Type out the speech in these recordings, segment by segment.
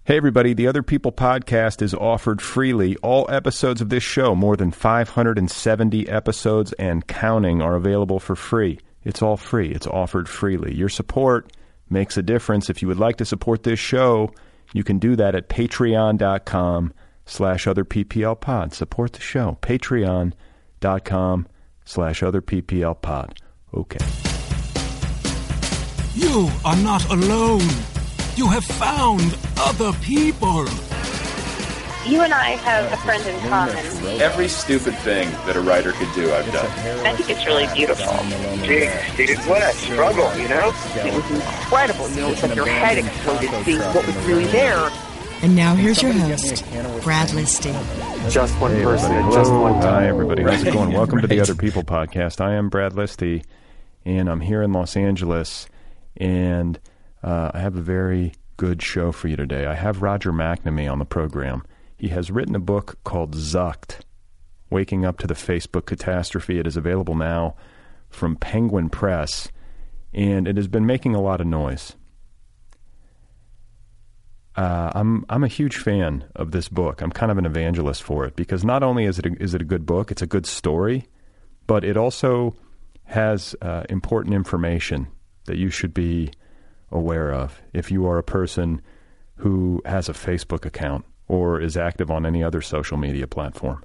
Hey everybody, the Other People podcast is offered freely. All episodes of this show, more than 570 episodes and counting, are available for free. It's all free. It's offered freely. Your support makes a difference. If you would like to support this show, you can do that at patreon.com/otherpplpod. Support the show. Patreon.com/otherpplpod. Okay. You are not alone. You have found other people. You and I have a friend in common. Every stupid thing that a writer could do, I've done. I think it's really beautiful. Dude, what a struggle, you know? It was incredible. You know, it's like your head exploded seeing what was really there. And now here's your host, Brad Listy. Just one person at Hello. just one time. Hi, everybody. How's it going? Welcome to the Other People podcast. I am Brad Listy, and I'm here in Los Angeles, and I have a very good show for you today. I have Roger McNamee on the program. He has written a book called Zucked, Waking Up to the Facebook Catastrophe. It is available now from Penguin Press, and it has been making a lot of noise. I'm a huge fan of this book. I'm kind of an evangelist for it because not only is it a good book, it's a good story, but it also has important information that you should be aware of if you are a person who has a Facebook account or is active on any other social media platform.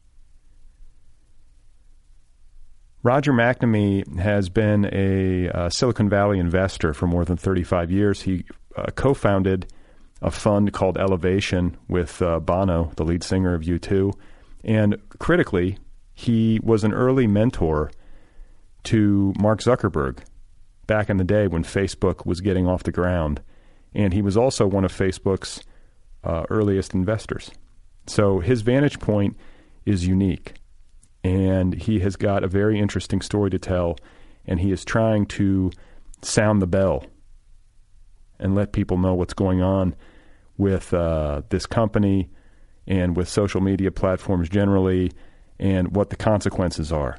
Roger McNamee has been a Silicon Valley investor for more than 35 years. He co-founded a fund called Elevation with Bono, the lead singer of U2. And critically, he was an early mentor to Mark Zuckerberg back in the day when Facebook was getting off the ground. And he was also one of Facebook's earliest investors. So his vantage point is unique. And he has got a very interesting story to tell. And he is trying to sound the bell and let people know what's going on with this company and with social media platforms generally and what the consequences are.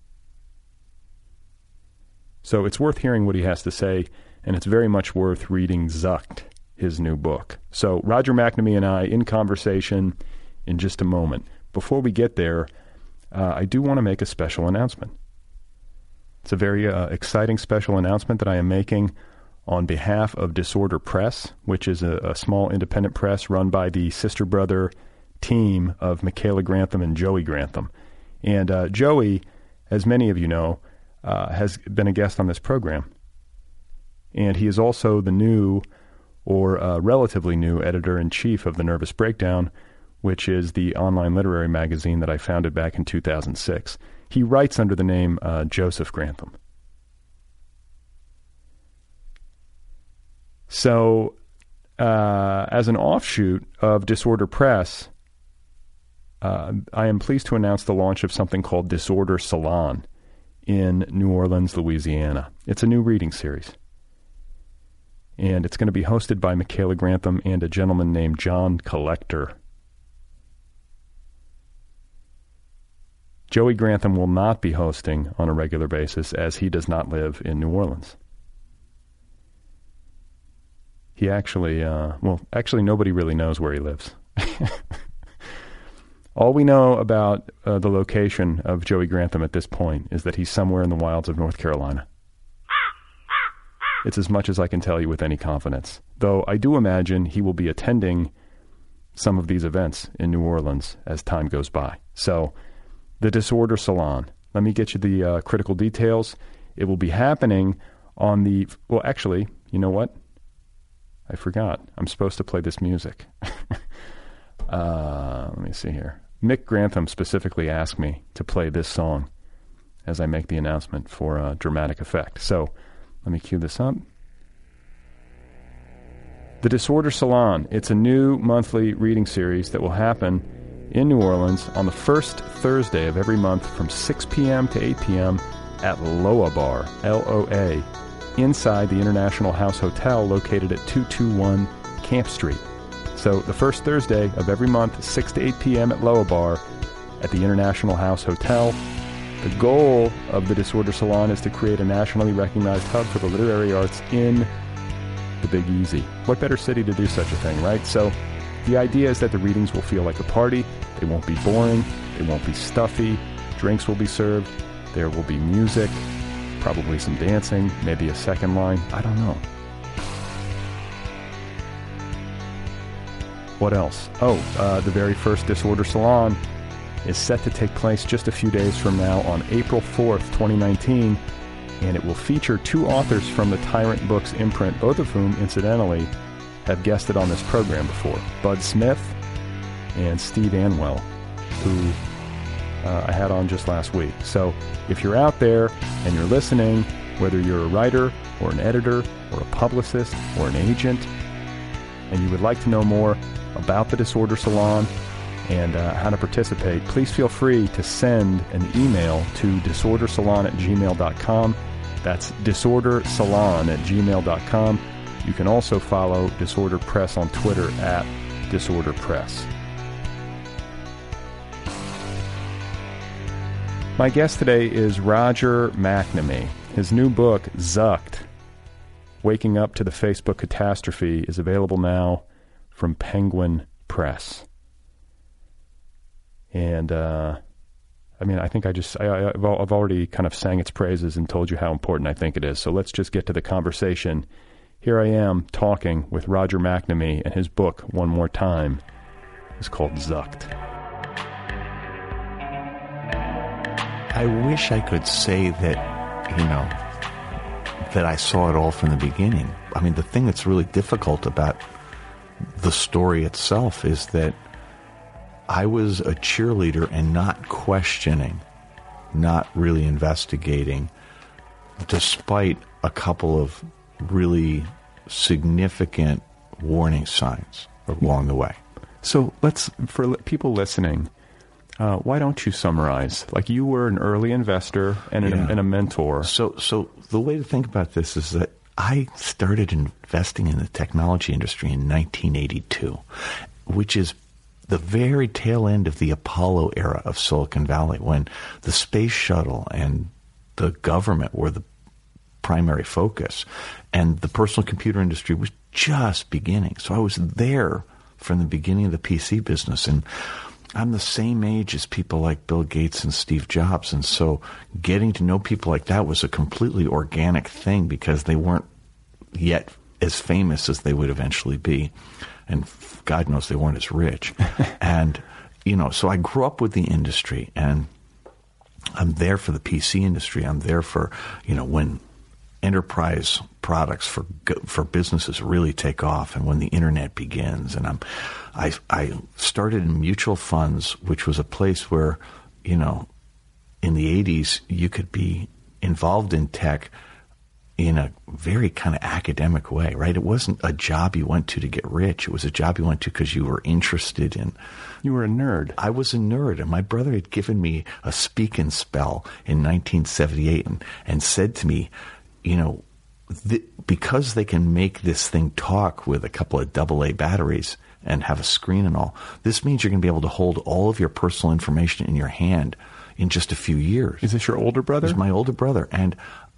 So it's worth hearing what he has to say, and it's very much worth reading Zucked, his new book. So Roger McNamee and I in conversation in just a moment. Before we get there, I do want to make a special announcement. It's a very exciting special announcement that I am making on behalf of Disorder Press, which is a small independent press run by the sister-brother team of Michaela Grantham and Joey Grantham. And Joey, as many of you know, has been a guest on this program. And he is also the new, or relatively new, editor-in-chief of The Nervous Breakdown, which is the online literary magazine that I founded back in 2006. He writes under the name Joseph Grantham. So, as an offshoot of Disorder Press, I am pleased to announce the launch of something called Disorder Salon in New Orleans, Louisiana. It's a new reading series. And it's going to be hosted by Michaela Grantham and a gentleman named John Collector. Joey Grantham will not be hosting on a regular basis as he does not live in New Orleans. He actually, nobody really knows where he lives. All we know about the location of Joey Grantham at this point is that he's somewhere in the wilds of North Carolina. It's as much as I can tell you with any confidence, though I do imagine he will be attending some of these events in New Orleans as time goes by. So, the Disorder Salon. Let me get you the critical details. It will be happening on the... Well, actually, you know what? I forgot. I'm supposed to play this music. Let me see here. Mick Grantham specifically asked me to play this song as I make the announcement for dramatic effect. So let me cue this up. The Disorder Salon. It's a new monthly reading series that will happen in New Orleans on the first Thursday of every month from 6 p.m. to 8 p.m. at Loa Bar, L-O-A, inside the International House Hotel located at 221 Camp Street. So the first Thursday of every month, 6 to 8 p.m. at Loa Bar at the International House Hotel. The goal of the Disorder Salon is to create a nationally recognized hub for the literary arts in the the Big Easy. What better city to do such a thing, right? So the idea is that the readings will feel like a party. They won't be boring. They won't be stuffy. Drinks will be served. There will be music, probably some dancing, maybe a second line. I don't know. What else? The very first Disorder Salon is set to take place just a few days from now on April 4th, 2019, and it will feature 2 authors from the Tyrant Books imprint, both of whom, incidentally, have guested on this program before. Bud Smith and Steve Anwell, who I had on just last week. So if you're out there and you're listening, whether you're a writer or an editor or a publicist or an agent, and you would like to know more about the Disorder Salon and how to participate, please feel free to send an email to disordersalon@gmail.com. That's disordersalon@gmail.com. You can also follow Disorder Press on Twitter @DisorderPress. My guest today is Roger McNamee. His new book, Zucked, Waking Up to the Facebook Catastrophe, is available now from Penguin Press. And, I think I've already kind of sang its praises and told you how important I think it is. So let's just get to the conversation. Here I am talking with Roger McNamee, and his book, one more time, is called Zucked. I wish I could say that, that I saw it all from the beginning. I mean, the thing that's really difficult about the story itself is that I was a cheerleader and not questioning, not really investigating, despite a couple of really significant warning signs along the way. So for people listening, why don't you summarize? Like, you were an early investor and a mentor. So the way to think about this is that I started investing in the technology industry in 1982, which is the very tail end of the Apollo era of Silicon Valley, when the space shuttle and the government were the primary focus, and the personal computer industry was just beginning. So I was there from the beginning of the PC business, and I'm the same age as people like Bill Gates and Steve Jobs, and so getting to know people like that was a completely organic thing because they weren't yet as famous as they would eventually be, and God knows they weren't as rich. And, so I grew up with the industry, and I'm there for the PC industry. I'm there for, when enterprise products for businesses really take off, and when the internet begins. And I started in mutual funds, which was a place where, in the 80s, you could be involved in tech in a very kind of academic way, right? It wasn't a job you went to get rich. It was a job you went to because you were interested in. You were a nerd. I was a nerd, and my brother had given me a speak and spell in 1978 and said to me, because they can make this thing talk with a couple of AA batteries and have a screen and all, this means you're going to be able to hold all of your personal information in your hand in just a few years. Is this your older brother? This is my older brother. And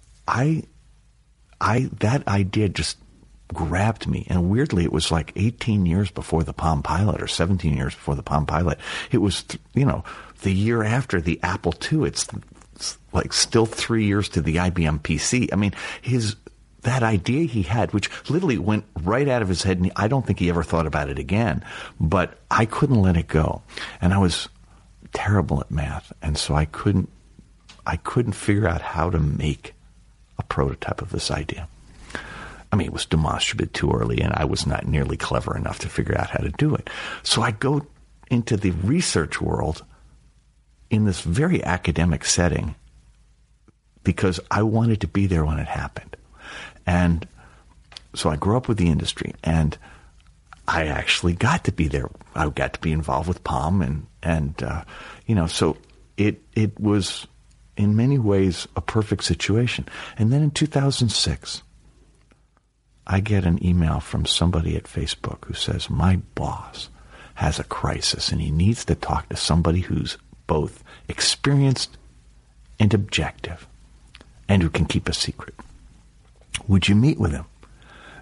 that idea just grabbed me. And weirdly, it was like 18 years before the Palm Pilot, or 17 years before the Palm Pilot. It was, the year after the Apple II. It's like still 3 years to the IBM PC. I mean, that idea he had, which literally went right out of his head, and I don't think he ever thought about it again, but I couldn't let it go. And I was terrible at math, and so I couldn't figure out how to make a prototype of this idea. I mean, it was demonstrably too early, and I was not nearly clever enough to figure out how to do it. So I go into the research world in this very academic setting because I wanted to be there when it happened. And so I grew up with the industry, and I actually got to be there. I got to be involved with Palm, and so it was in many ways a perfect situation. And then in 2006, I get an email from somebody at Facebook who says, my boss has a crisis and he needs to talk to somebody who's both experienced and objective and who can keep a secret. Would you meet with him?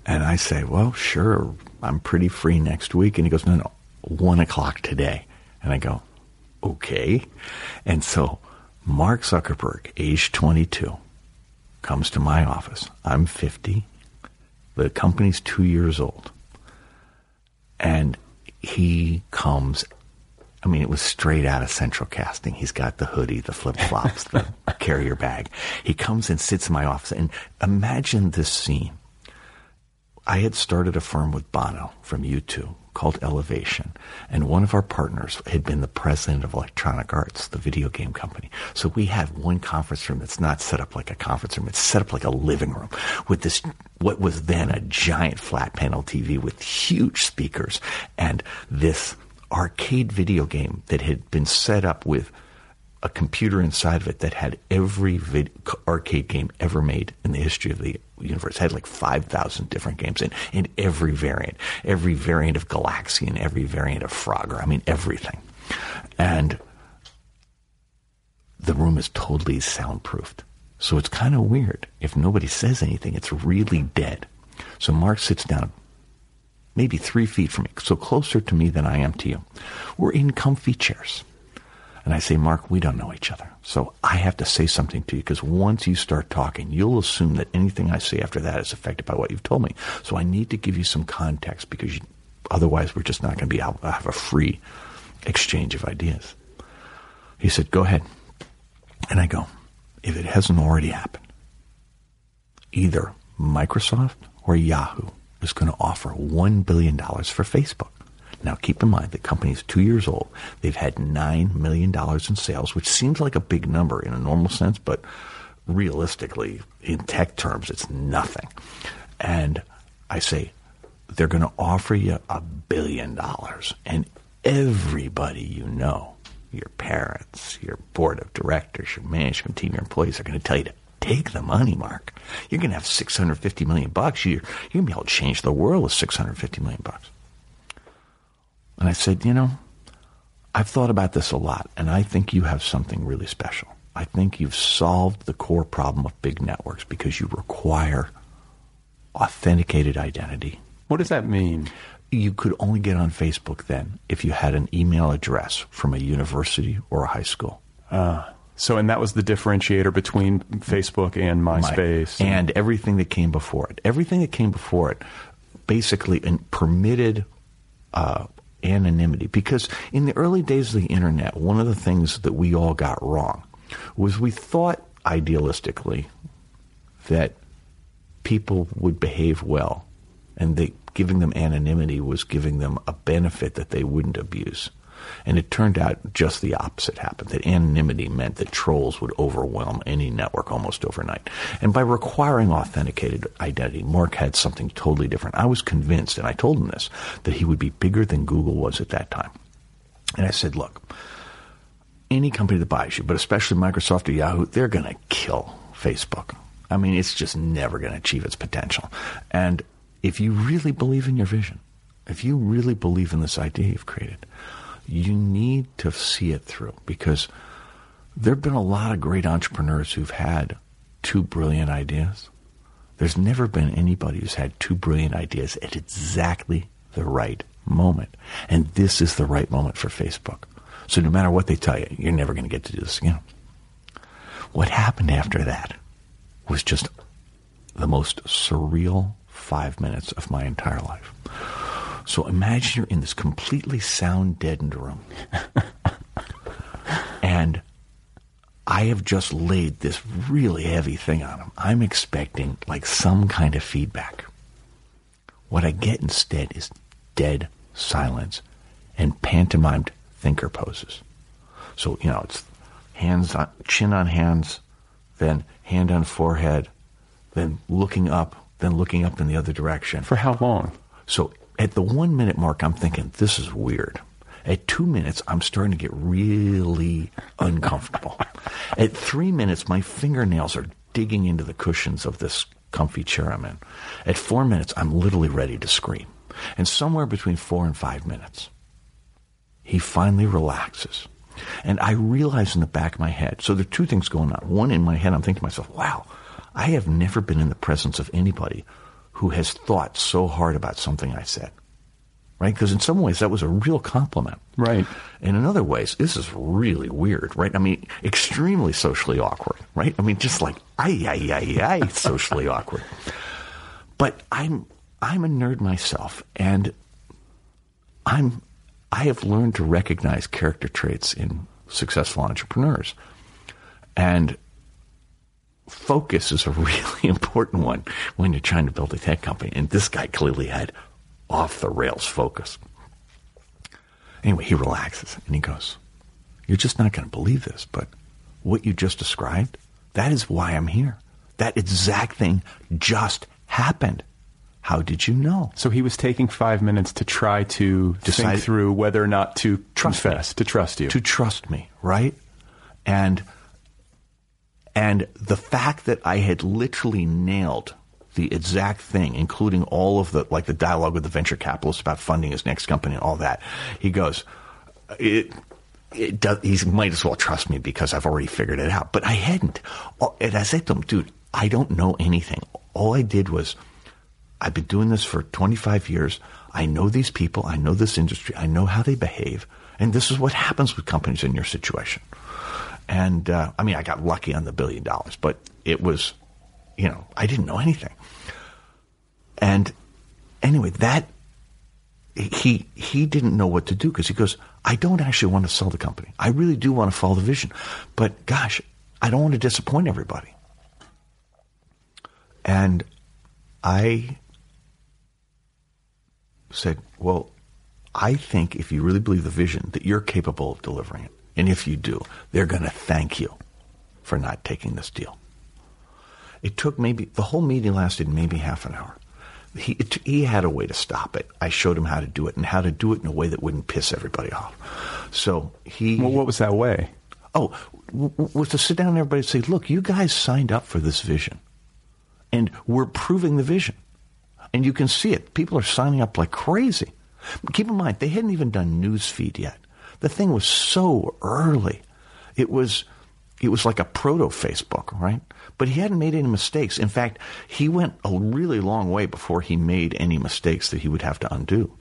And I say, well, sure, I'm pretty free next week. And he goes, no, 1 o'clock today. And I go, okay. And so Mark Zuckerberg, age 22, comes to my office. I'm 50. The company's 2 years old. And he comes, I mean, it was straight out of Central Casting. He's got the hoodie, the flip-flops, the carrier bag. He comes and sits in my office. And imagine this scene. I had started a firm with Bono from U2 called Elevation, and one of our partners had been the president of Electronic Arts, the video game company. So we had one conference room that's not set up like a conference room. It's set up like a living room with this, what was then a giant flat panel TV with huge speakers and this arcade video game that had been set up with a computer inside of it that had every arcade game ever made in the history of the universe. It had like 5,000 different games in every variant of Galaxian, every variant of Frogger. I mean, everything. And the room is totally soundproofed. So it's kind of weird. If nobody says anything, it's really dead. So Mark sits down maybe 3 feet from me, so closer to me than I am to you. We're in comfy chairs. And I say, Mark, we don't know each other. So I have to say something to you, because once you start talking, you'll assume that anything I say after that is affected by what you've told me. So I need to give you some context, because otherwise we're just not going to be able to have a free exchange of ideas. He said, go ahead. And I go, if it hasn't already happened, either Microsoft or Yahoo is going to offer $1 billion for Facebook. Now, keep in mind, the company is 2 years old. They've had $9 million in sales, which seems like a big number in a normal sense, but realistically, in tech terms, it's nothing. And I say, they're going to offer you $1 billion. And everybody you know, your parents, your board of directors, your management team, your employees are going to tell you to take the money, Mark. You're going to have $650 million. You're going to be able to change the world with $650 million. And I said, I've thought about this a lot, and I think you have something really special. I think you've solved the core problem of big networks because you require authenticated identity. What does that mean? You could only get on Facebook then if you had an email address from a university or a high school. And that was the differentiator between Facebook and MySpace. And everything that came before it. Everything that came before it basically permitted anonymity. Because in the early days of the internet, one of the things that we all got wrong was we thought idealistically that people would behave well, and that giving them anonymity was giving them a benefit that they wouldn't abuse. And it turned out just the opposite happened, that anonymity meant that trolls would overwhelm any network almost overnight. And by requiring authenticated identity, Mark had something totally different. I was convinced, and I told him this, that he would be bigger than Google was at that time. And I said, look, any company that buys you, but especially Microsoft or Yahoo, they're going to kill Facebook. I mean, it's just never going to achieve its potential. And if you really believe in your vision, if you really believe in this idea you've created, you need to see it through, because there have been a lot of great entrepreneurs who've had two brilliant ideas. There's never been anybody who's had two brilliant ideas at exactly the right moment. And this is the right moment for Facebook. So no matter what they tell you, you're never going to get to do this again. What happened after that was just the most surreal 5 minutes of my entire life. So imagine you're in this completely sound-deadened room. And I have just laid this really heavy thing on him. I'm expecting like some kind of feedback. What I get instead is dead silence and pantomimed thinker poses. So, it's hands on, chin on hands, then hand on forehead, then looking up in the other direction. For how long? So at the 1 minute mark, I'm thinking, this is weird. At 2 minutes, I'm starting to get really uncomfortable. At 3 minutes, my fingernails are digging into the cushions of this comfy chair I'm in. At 4 minutes, I'm literally ready to scream. And somewhere between 4 and 5 minutes, he finally relaxes. And I realize in the back of my head, so there are two things going on. One, in my head, I'm thinking to myself, wow, I have never been in the presence of anybody who has thought so hard about something I said. Right? Because in some ways that was a real compliment. Right. And in other ways, this is really weird, right? I mean, extremely socially awkward, right? I mean, just like, socially awkward. But I'm a nerd myself, and I have learned to recognize character traits in successful entrepreneurs. And focus is a really important one when you're trying to build a tech company. And this guy clearly had off-the-rails focus. Anyway, he relaxes and he goes, "You're just not going to believe this, but what you just described, that is why I'm here. That exact thing just happened. How did you know?" So he was taking 5 minutes to try to think through whether or not to confess, to trust you. To trust me, right? And the fact that I had literally nailed the exact thing, including all of the dialogue with the venture capitalist about funding his next company and all that, he goes, he might as well trust me because I've already figured it out. But I hadn't. And I said to him, "Dude, I don't know anything. All I did was, I've been doing this for 25 years. I know these people. I know this industry. I know how they behave. And this is what happens with companies in your situation." And, I got lucky on the $1 billion, but it was, I didn't know anything. And anyway, he didn't know what to do because he goes, "I don't actually want to sell the company. I really do want to follow the vision. But gosh, I don't want to disappoint everybody." And I said, "Well, I think if you really believe the vision, that you're capable of delivering it. And if you do, they're going to thank you for not taking this deal." It took the whole meeting lasted maybe half an hour. He had a way to stop it. I showed him how to do it and how to do it in a way that wouldn't piss everybody off. So Well, what was that way? Was to sit down and everybody say, "Look, you guys signed up for this vision. And we're proving the vision. And you can see it. People are signing up like crazy." Keep in mind, they hadn't even done Newsfeed yet. The thing was so early. It was like a proto-Facebook, right? But he hadn't made any mistakes. In fact, he went a really long way before he made any mistakes that he would have to undo.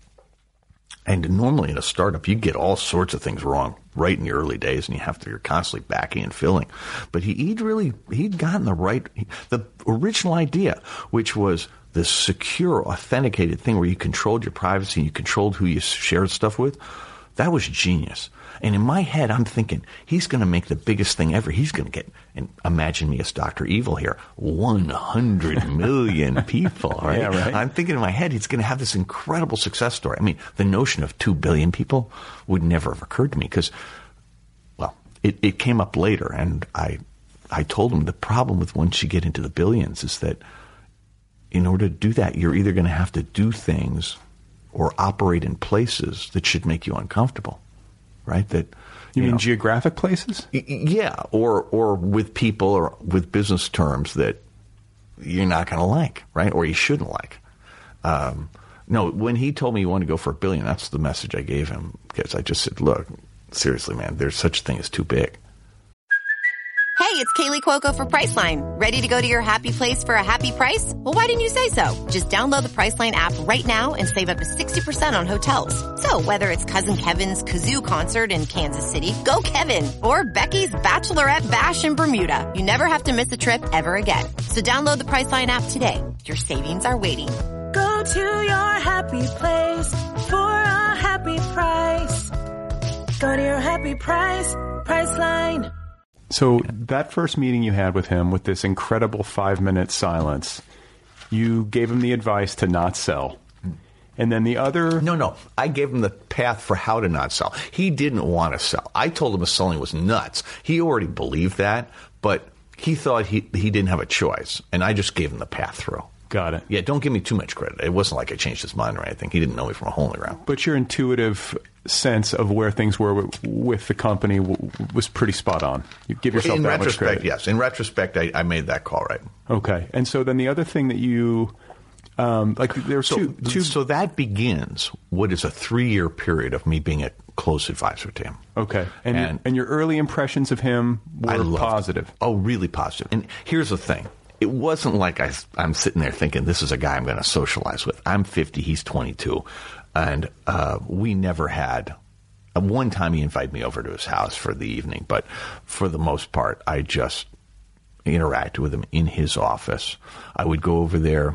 And normally in a startup, you get all sorts of things wrong right in the early days, and you're constantly backing and filling. But he'd gotten the original idea, which was this secure, authenticated thing where you controlled your privacy and you controlled who you shared stuff with. That was genius. And in my head, I'm thinking, he's going to make the biggest thing ever. He's going to get, and imagine me as Dr. Evil here, 100 million people, right? Yeah, right? I'm thinking in my head, he's going to have this incredible success story. I mean, the notion of 2 billion people would never have occurred to me because, well, it came up later. And I told him the problem with once you get into the billions is that in order to do that, you're either going to have to do things or operate in places that should make you uncomfortable, right? That you mean geographic places? Yeah, or with people or with business terms that you're not going to like, right? Or you shouldn't like. No, when he told me he wanted to go for $1 billion, that's the message I gave him because I just said, "Look, seriously, man, there's such a thing as too big." Hey, it's Kaylee Cuoco for Priceline. Ready to go to your happy place for a happy price? Well, why didn't you say so? Just download the Priceline app right now and save up to 60% on hotels. So whether it's Cousin Kevin's Kazoo Concert in Kansas City, go Kevin, or Becky's Bachelorette Bash in Bermuda, you never have to miss a trip ever again. So download the Priceline app today. Your savings are waiting. Go to your happy place for a happy price. Go to your happy price, Priceline. So that first meeting you had with him, with this incredible 5-minute silence, you gave him the advice to not sell. And then the other... No. I gave him the path for how to not sell. He didn't want to sell. I told him selling was nuts. He already believed that, but he thought he didn't have a choice. And I just gave him the path through. Got it. Yeah, don't give me too much credit. It wasn't like I changed his mind or anything. He didn't know me from a hole in the ground. But your intuitive sense of where things were with the company was pretty spot on. You give yourself that much credit. Yes. In retrospect, I made that call right. Okay. And so then the other thing that you... there's two... So that begins what is a 3-year period of me being a close advisor to him. Okay. And your early impressions of him were positive. Oh, really positive. And here's the thing. it wasn't like I'm sitting there thinking, this is a guy I'm going to socialize with. I'm 50, he's 22. And we never had... One time he invited me over to his house for the evening, but for the most part, I just interacted with him in his office. I would go over there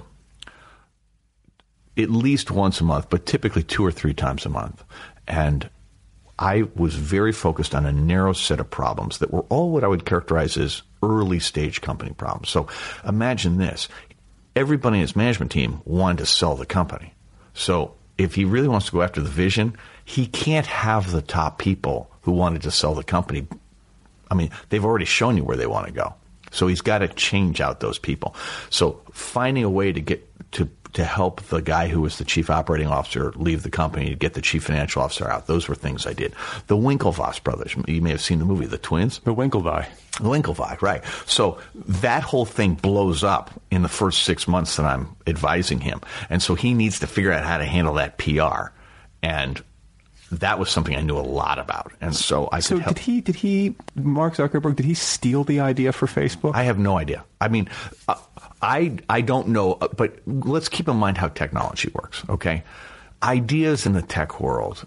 at least once a month, but typically 2 or 3 times a month. And I was very focused on a narrow set of problems that were all what I would characterize as early stage company problems. So imagine this. Everybody in his management team wanted to sell the company. So if he really wants to go after the vision, he can't have the top people who wanted to sell the company. I mean, they've already shown you where they want to go. So he's got to change out those people. So finding a way to get to help the guy who was the chief operating officer leave the company to get the chief financial officer out, those were things I did. The Winklevoss brothers, you may have seen the movie, the twins. The Winklevi, right. So that whole thing blows up in the first 6 months that I'm advising him. And so he needs to figure out how to handle that PR. And that was something I knew a lot about. And so I could help. Did he, Mark Zuckerberg, did he steal the idea for Facebook? I have no idea. I mean, I don't know, but let's keep in mind how technology works, okay? Ideas in the tech world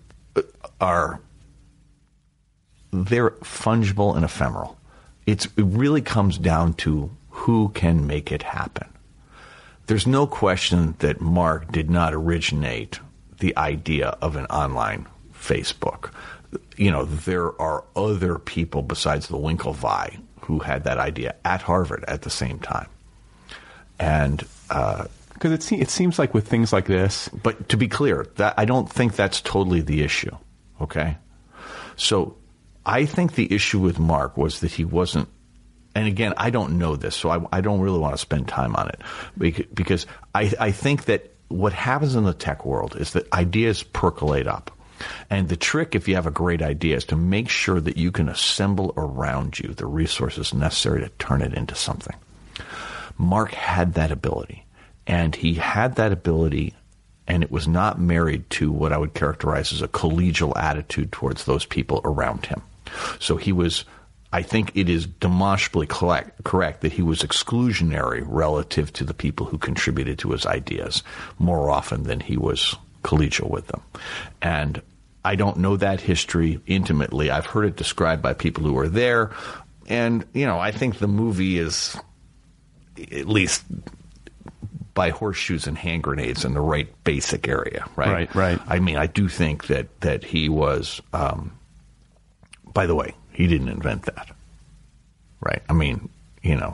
they're fungible and ephemeral. It really comes down to who can make it happen. There's no question that Mark did not originate the idea of an online Facebook. You know, there are other people besides the Winklevi who had that idea at Harvard at the same time. And because it seems like with things like this. But to be clear, that I don't think that's totally the issue. Okay? So I think the issue with Mark was that he wasn't, and again, I don't know this, so I don't really want to spend time on it, because I think that what happens in the tech world is that ideas percolate up. And the trick, if you have a great idea, is to make sure that you can assemble around you the resources necessary to turn it into something. Mark had that ability, and he had that ability, and it was not married to what I would characterize as a collegial attitude towards those people around him. So he was, I think it is demonstrably correct that he was exclusionary relative to the people who contributed to his ideas more often than he was collegial with them. And I don't know that history intimately. I've heard it described by people who were there. And, you know, I think the movie is, at least by horseshoes and hand grenades, in the right basic area, right? Right. I mean, I do think that he was, by the way, he didn't invent that, right? I mean, you know,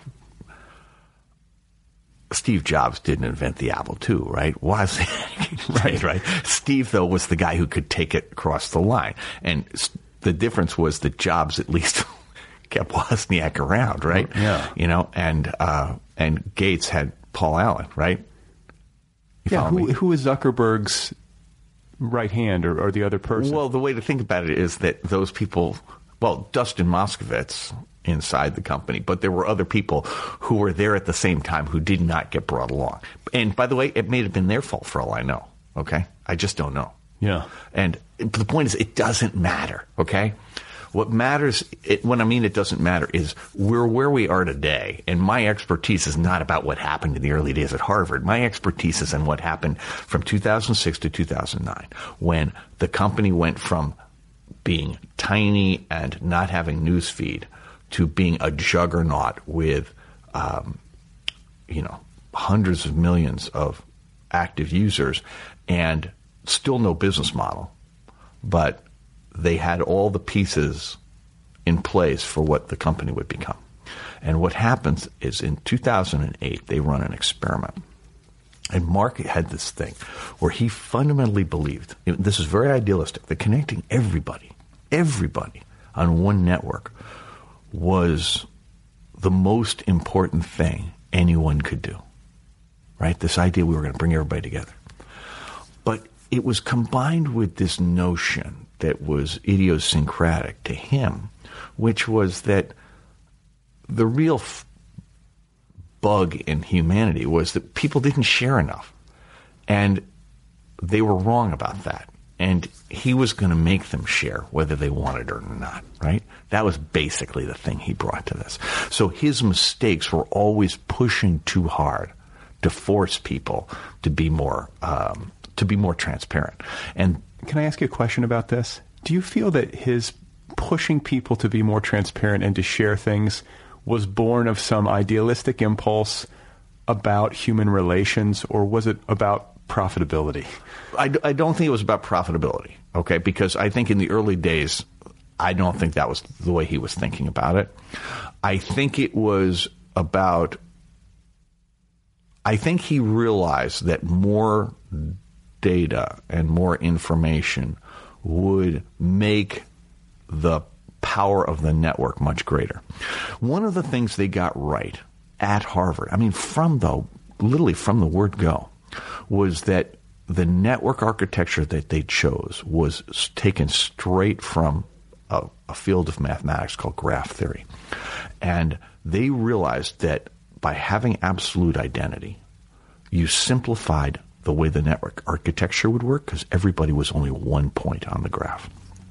Steve Jobs didn't invent the Apple II, right? Was right. Steve, though, was the guy who could take it across the line. And the difference was that Jobs at least kept Wozniak around, right? Yeah. You know, and Gates had Paul Allen, right? Who is Zuckerberg's right hand or the other person? Well, the way to think about it is that those people, well, Dustin Moskovitz inside the company, but there were other people who were there at the same time who did not get brought along. And by the way, it may have been their fault for all I know, okay? I just don't know. Yeah. And the point is, it doesn't matter, okay? What matters, when I mean it doesn't matter, is we're where we are today, and my expertise is not about what happened in the early days at Harvard. My expertise is in what happened from 2006 to 2009, when the company went from being tiny and not having newsfeed to being a juggernaut with, hundreds of millions of active users and still no business model. But they had all the pieces in place for what the company would become. And what happens is in 2008, they run an experiment. And Mark had this thing where he fundamentally believed, this is very idealistic, that connecting everybody on one network was the most important thing anyone could do, right? This idea we were going to bring everybody together. But it was combined with this notion that was idiosyncratic to him, which was that the real bug in humanity was that people didn't share enough. And they were wrong about that. And he was going to make them share whether they wanted it or not, right? That was basically the thing he brought to this. So his mistakes were always pushing too hard to force people to be more transparent. And can I ask you a question about this? Do you feel that his pushing people to be more transparent and to share things was born of some idealistic impulse about human relations, or was it about profitability? I don't think it was about profitability, okay? Because I think in the early days, I don't think that was the way he was thinking about it. I think it was about, I think he realized that more data and more information would make the power of the network much greater. One of the things they got right at Harvard, I mean, literally from the word go, was that the network architecture that they chose was taken straight from a field of mathematics called graph theory. And they realized that by having absolute identity, you simplified the way the network architecture would work because everybody was only one point on the graph.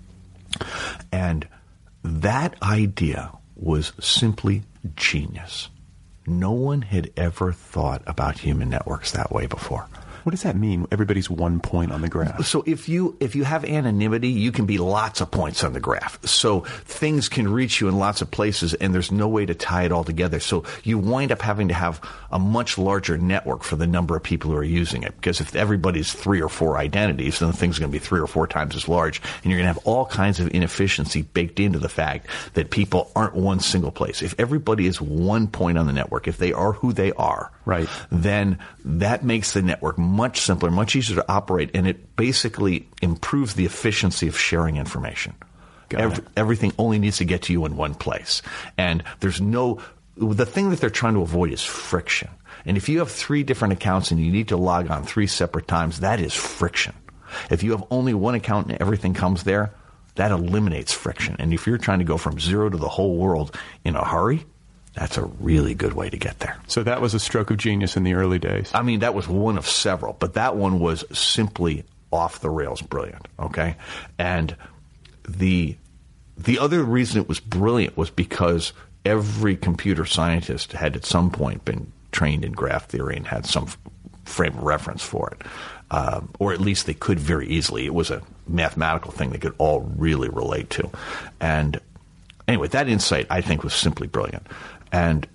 And that idea was simply genius. No one had ever thought about human networks that way before. What does that mean? Everybody's 1 point on the graph. So if you have anonymity, you can be lots of points on the graph. So things can reach you in lots of places, and there's no way to tie it all together. So you wind up having to have a much larger network for the number of people who are using it. Because if everybody's 3 or 4 identities, then the thing's going to be 3 or 4 times as large, and you're going to have all kinds of inefficiency baked into the fact that people aren't one single place. If everybody is 1 point on the network, if they are who they are, right, then that makes the network much simpler, much easier to operate, and it basically improves the efficiency of sharing information. Everything only needs to get to you in one place. And the thing that they're trying to avoid is friction. And if you have 3 different accounts and you need to log on 3 separate times, that is friction. If you have only one account and everything comes there, that eliminates friction. And if you're trying to go from 0 to the whole world in a hurry, that's a really good way to get there. So that was a stroke of genius in the early days. I mean, that was one of several, but that one was simply off the rails brilliant, okay? And the other reason it was brilliant was because every computer scientist had at some point been trained in graph theory and had some frame of reference for it, or at least they could very easily. It was a mathematical thing they could all really relate to. And anyway, that insight, I think, was simply brilliant. And,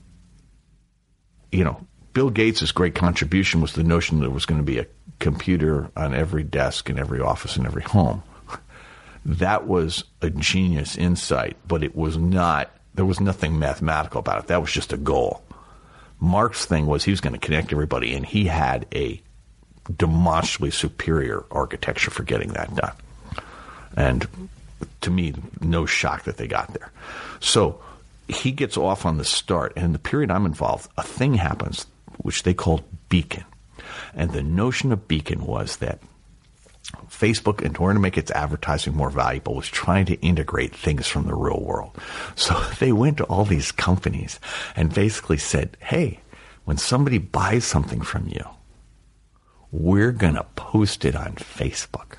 Bill Gates' great contribution was the notion that there was going to be a computer on every desk in every office in every home. That was a genius insight, but it was not, there was nothing mathematical about it. That was just a goal. Mark's thing was he was going to connect everybody, and he had a demonstrably superior architecture for getting that done. And to me, no shock that they got there. So he gets off on the start, and in the period I'm involved, a thing happens which they called Beacon. And the notion of Beacon was that Facebook, in order to make its advertising more valuable, was trying to integrate things from the real world. So they went to all these companies and basically said, hey, when somebody buys something from you, we're going to post it on Facebook.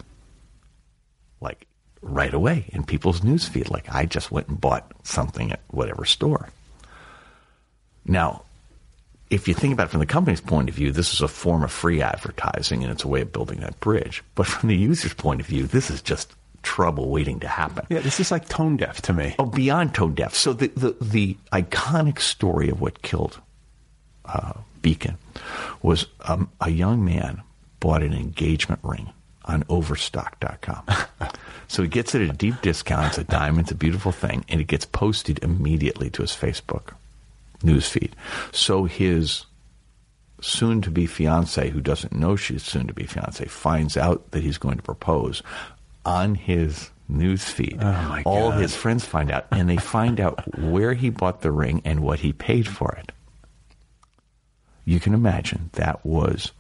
Like, right away in people's newsfeed. Like, I just went and bought something at whatever store. Now, if you think about it from the company's point of view, this is a form of free advertising, and it's a way of building that bridge. But from the user's point of view, this is just trouble waiting to happen. Yeah, this is like tone deaf to me. Oh, beyond tone deaf. So the iconic story of what killed Beacon was a young man bought an engagement ring on Overstock.com. So he gets it at a deep discount. It's a diamond. It's a beautiful thing. And it gets posted immediately to his Facebook newsfeed. So his soon-to-be fiancée, who doesn't know she's soon-to-be fiancée, finds out that he's going to propose on his newsfeed. Oh, my God. All his friends find out, and they find out where he bought the ring and what he paid for it. You can imagine that was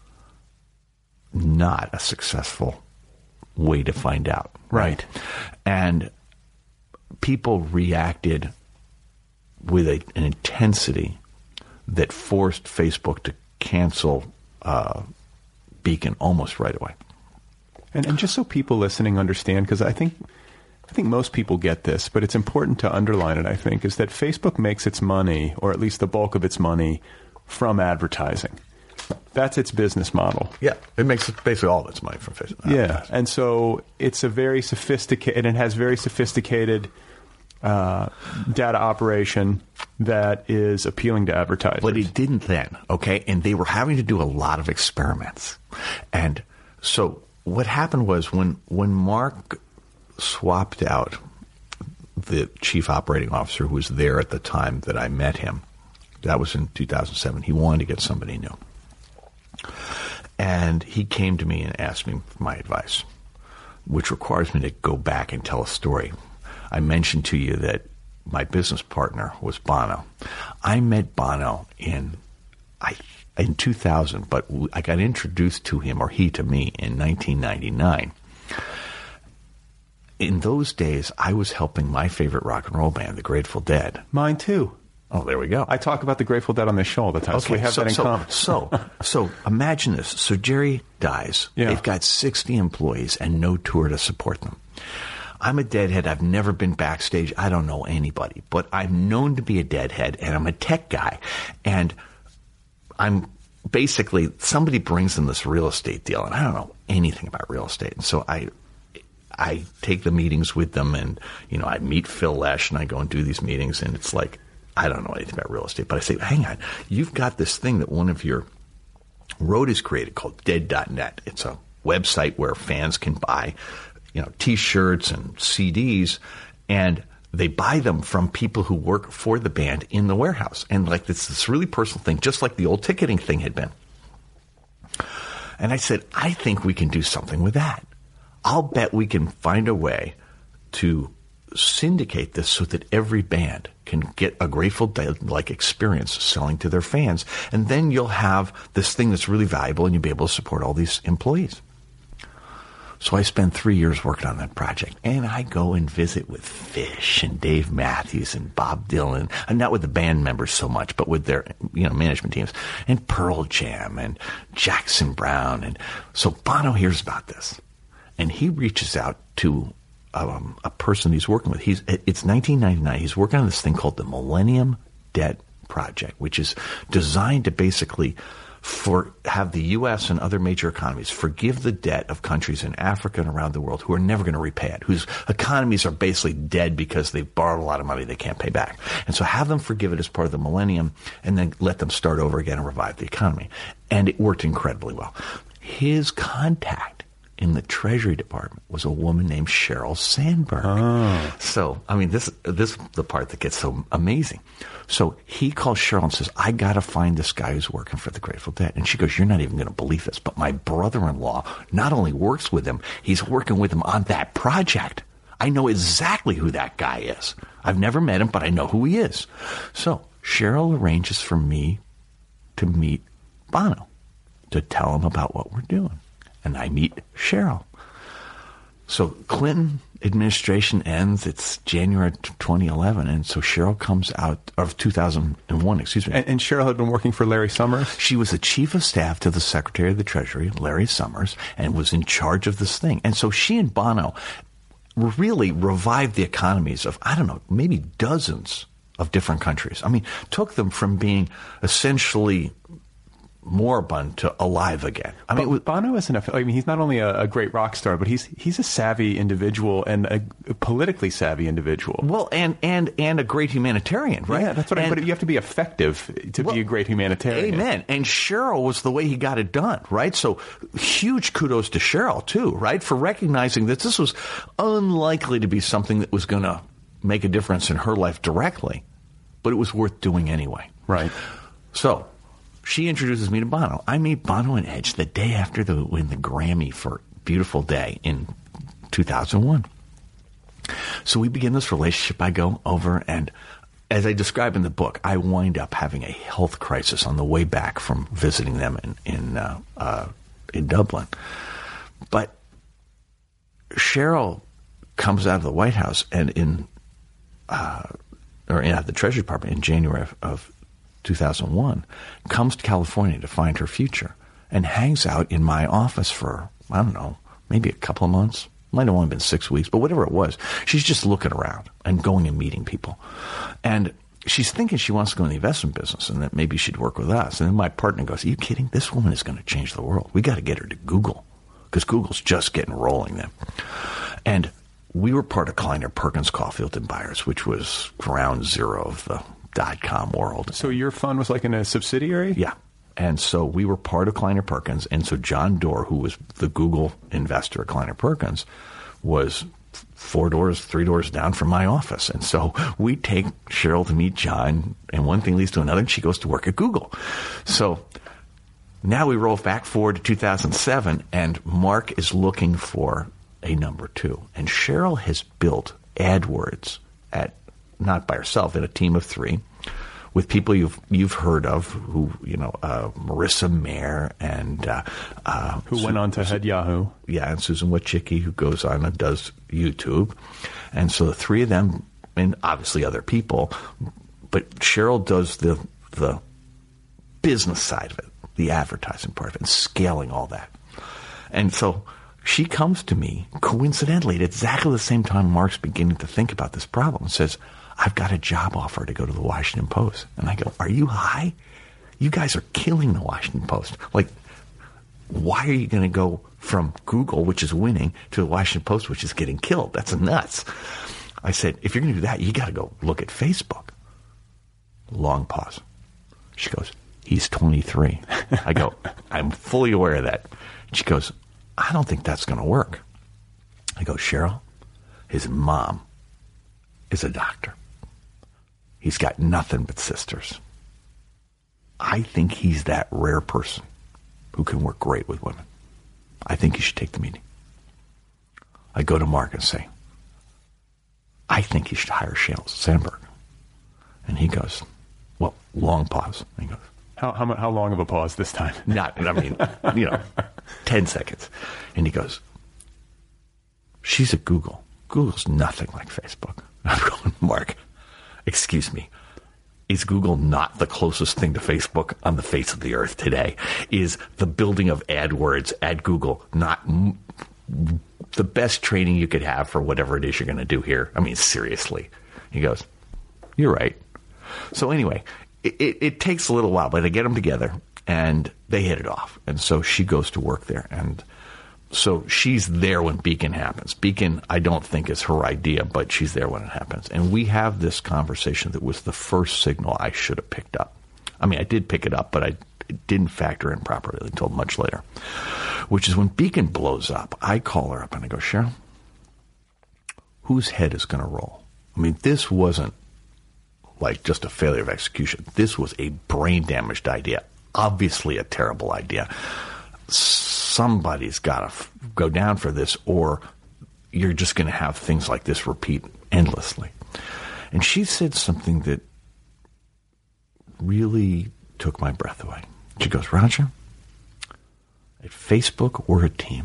not a successful way to find out. Right. And people reacted with an intensity that forced Facebook to cancel Beacon almost right away. And just so people listening understand, because I think most people get this, but it's important to underline it, I think, is that Facebook makes its money, or at least the bulk of its money, from advertising. That's its business model. Yeah, it makes basically all of its money from Facebook. Yeah, and so it's a very sophisticated, and it has very sophisticated data operation that is appealing to advertisers. But it didn't then, okay? And they were having to do a lot of experiments. And so what happened was when Mark swapped out the chief operating officer who was there at the time that I met him, that was in 2007, he wanted to get somebody new. And he came to me and asked me for my advice, which requires me to go back and tell a story. I mentioned to you that my business partner was Bono. I met Bono in 2000, but I got introduced to him, or he to me, in 1999. In those days, I was helping my favorite rock and roll band, the Grateful Dead. Mine too. Oh, there we go. I talk about the Grateful Dead on this show all the time, so we have that in common. So imagine this. So Jerry dies. Yeah. They've got 60 employees and no tour to support them. I'm a deadhead. I've never been backstage. I don't know anybody, but I'm known to be a deadhead, and I'm a tech guy. And I'm basically, somebody brings in this real estate deal, and I don't know anything about real estate. And so I take the meetings with them, and, I meet Phil Lesh, and I go and do these meetings, and it's like, I don't know anything about real estate, but I say, hang on, you've got this thing that one of your roadies created called Dead.net. It's a website where fans can buy, T-shirts and CDs, and they buy them from people who work for the band in the warehouse. And like this really personal thing, just like the old ticketing thing had been. And I said, I think we can do something with that. I'll bet we can find a way to syndicate this so that every band can get a Grateful Dead-like experience selling to their fans. And then you'll have this thing that's really valuable, and you'll be able to support all these employees. So I spent 3 years working on that project, and I go and visit with Fish and Dave Matthews and Bob Dylan, and not with the band members so much, but with their management teams, and Pearl Jam and Jackson Browne. And so Bono hears about this, and he reaches out to a person he's working with. It's 1999. He's working on this thing called the Millennium Debt Project, which is designed to basically have the U.S. and other major economies forgive the debt of countries in Africa and around the world who are never going to repay it, whose economies are basically dead because they've borrowed a lot of money they can't pay back. And so have them forgive it as part of the millennium, and then let them start over again and revive the economy. And it worked incredibly well. His contact in the Treasury Department was a woman named Sheryl Sandberg. Oh. So, this is the part that gets so amazing. So he calls Sheryl and says, I got to find this guy who's working for the Grateful Dead. And she goes, you're not even going to believe this, but my brother-in-law not only works with him, he's working with him on that project. I know exactly who that guy is. I've never met him, but I know who he is. So Sheryl arranges for me to meet Bono, to tell him about what we're doing. And I meet Sheryl. So Clinton administration ends. It's January 2011. And so Sheryl comes out of 2001, excuse me. And Sheryl had been working for Larry Summers? She was the chief of staff to the Secretary of the Treasury, Larry Summers, and was in charge of this thing. And so she and Bono really revived the economies of, maybe dozens of different countries. Took them from being essentially moribund to alive again. Bono is he's not only a great rock star, but he's a savvy individual and a politically savvy individual. Well, and a great humanitarian, right? Yeah, that's what but you have to be effective to be a great humanitarian. Amen. And Sheryl was the way he got it done, right? So huge kudos to Sheryl too, right? For recognizing that this was unlikely to be something that was going to make a difference in her life directly, but it was worth doing anyway. Right. So she introduces me to Bono. I meet Bono and Edge the day after they win the Grammy for Beautiful Day in 2001. So we begin this relationship. I go over, and as I describe in the book, I wind up having a health crisis on the way back from visiting them in Dublin. But Sheryl comes out of the White House and at the Treasury Department in January of 2001, comes to California to find her future and hangs out in my office for, maybe a couple of months. Might have only been 6 weeks, but whatever it was, she's just looking around and going and meeting people. And she's thinking she wants to go in the investment business and that maybe she'd work with us. And then my partner goes, are you kidding? This woman is going to change the world. We got to get her to Google because Google's just getting rolling then. And we were part of Kleiner Perkins, Caulfield and Byers, which was ground zero of the .com world. So your fund was like in a subsidiary? Yeah. And so we were part of Kleiner Perkins. And so John Doerr, who was the Google investor at Kleiner Perkins, was 3 doors down from my office. And so we take Cheryl to meet John, and one thing leads to another, and she goes to work at Google. So now we roll back forward to 2007, and Mark is looking for a number 2. And Cheryl has built AdWords not by herself, in a team of 3, with people you've heard of, who Marissa Mayer and who went on to head Yahoo. Yeah, and Susan Wojcicki, who goes on and does YouTube. And so the 3 of them, and obviously other people, but Cheryl does the business side of it, the advertising part of it, and scaling all that. And so she comes to me, coincidentally, at exactly the same time Mark's beginning to think about this problem, and says, I've got a job offer to go to the Washington Post. And I go, are you high? You guys are killing the Washington Post. Like, why are you going to go from Google, which is winning, to the Washington Post, which is getting killed? That's nuts. I said, if you're going to do that, you got to go look at Facebook. Long pause. She goes, he's 23. I go, I'm fully aware of that. She goes, I don't think that's going to work. I go, Cheryl, his mom is a doctor. He's got nothing but sisters. I think he's that rare person who can work great with women. I think you should take the meeting. I go to Mark and say, I think you should hire Sheryl Sandberg. And he goes, well, long pause. And he goes, how long of a pause this time? 10 seconds. And he goes, she's at Google. Google's nothing like Facebook. I'm going, Mark, excuse me. Is Google not the closest thing to Facebook on the face of the earth today? Is the building of AdWords at Google not the best training you could have for whatever it is you're going to do here? I mean, seriously. He goes, you're right. So anyway, it takes a little while, but they get them together and they hit it off. And so she goes to work there. And so she's there when Beacon happens. Beacon, I don't think, is her idea, but she's there when it happens. And we have this conversation that was the first signal I should have picked up. I mean, I did pick it up, but I didn't factor in properly until much later, which is when Beacon blows up. I call her up and I go, Cheryl, whose head is going to roll? I mean, this wasn't like just a failure of execution. This was a brain-damaged idea, obviously a terrible idea. Somebody's got to go down for this, or you're just going to have things like this repeat endlessly. And she said something that really took my breath away. She goes, Roger, at Facebook, we're a team.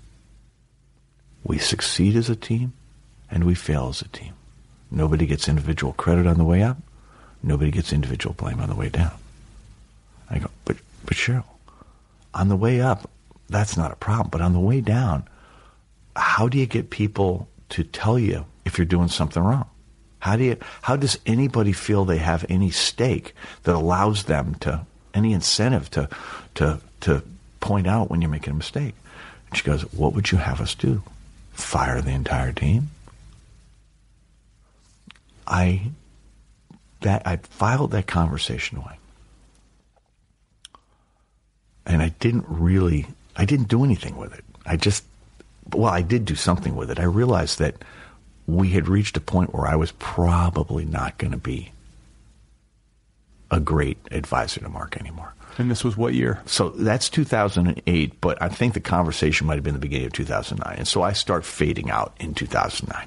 We succeed as a team, and we fail as a team. Nobody gets individual credit on the way up. Nobody gets individual blame on the way down. I go, but Cheryl, on the way up, that's not a problem. But on the way down, how do you get people to tell you if you're doing something wrong? How does anybody feel they have any stake that allows them to, any incentive to point out when you're making a mistake? And she goes, what would you have us do? Fire the entire team? I filed that conversation away. And I didn't do anything with it. I did do something with it. I realized that we had reached a point where I was probably not going to be a great advisor to Mark anymore. And this was what year? So that's 2008, but I think the conversation might have been the beginning of 2009. And so I start fading out in 2009.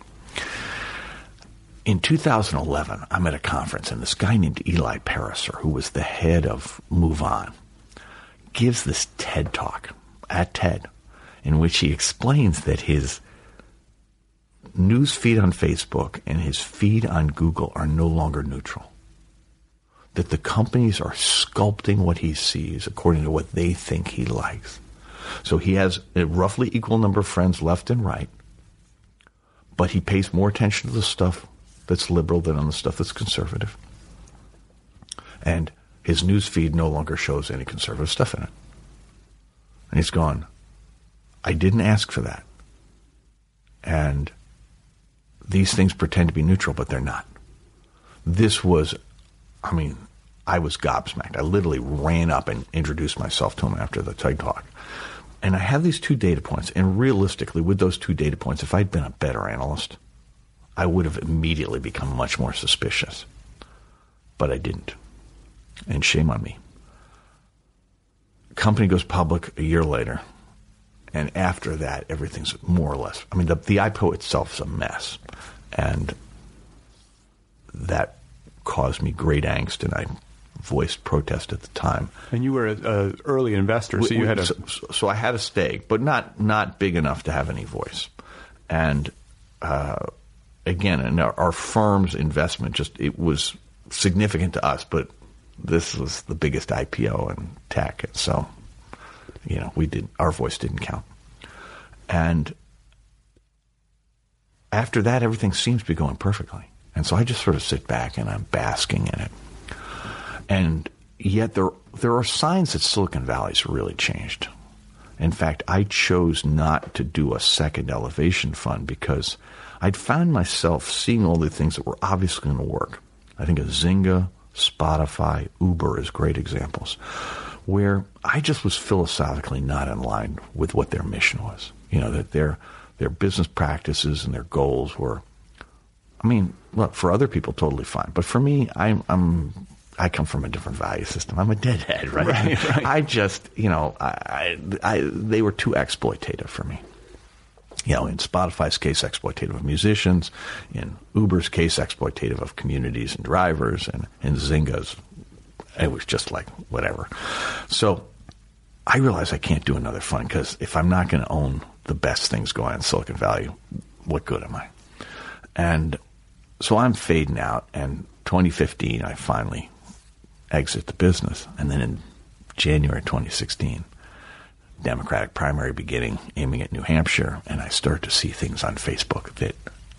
In 2011, I'm at a conference, and this guy named Eli Pariser, who was the head of MoveOn, gives this TED Talk at TED, in which he explains that his news feed on Facebook and his feed on Google are no longer neutral. That the companies are sculpting what he sees according to what they think he likes. So he has a roughly equal number of friends left and right, but he pays more attention to the stuff that's liberal than on the stuff that's conservative. And his news feed no longer shows any conservative stuff in it. And he's gone, I didn't ask for that. And these things pretend to be neutral, but they're not. This was, I was gobsmacked. I literally ran up and introduced myself to him after the TED Talk. And I have these 2 data points. And realistically, with those 2 data points, if I'd been a better analyst, I would have immediately become much more suspicious. But I didn't. And shame on me. Company goes public a year later. And after that, everything's more or less... the IPO itself is a mess. And that caused me great angst, and I voiced protest at the time. And you were an early investor, so you had So I had a stake, but not big enough to have any voice. And again, in our firm's investment, it was significant to us, but this was the biggest IPO in tech, and so our voice didn't count. And after that, everything seems to be going perfectly. And so I just sort of sit back and I'm basking in it. And yet there are signs that Silicon Valley's really changed. In fact, I chose not to do a second elevation fund because I'd found myself seeing all the things that were obviously going to work. I think of Zynga, Spotify, Uber as great examples, where I just was philosophically not in line with what their mission was. That their business practices and their goals were, look, for other people, totally fine. But for me, I come from a different value system. I'm a deadhead, right? Right. I just, they were too exploitative for me. In Spotify's case, exploitative of musicians. In Uber's case, exploitative of communities and drivers. And in Zynga's, it was just like whatever. So I realized I can't do another fund because if I'm not going to own the best things going on in Silicon Valley, what good am I? And so I'm fading out. And 2015, I finally exit the business. And then in January 2016, Democratic primary beginning, aiming at New Hampshire, and I start to see things on Facebook that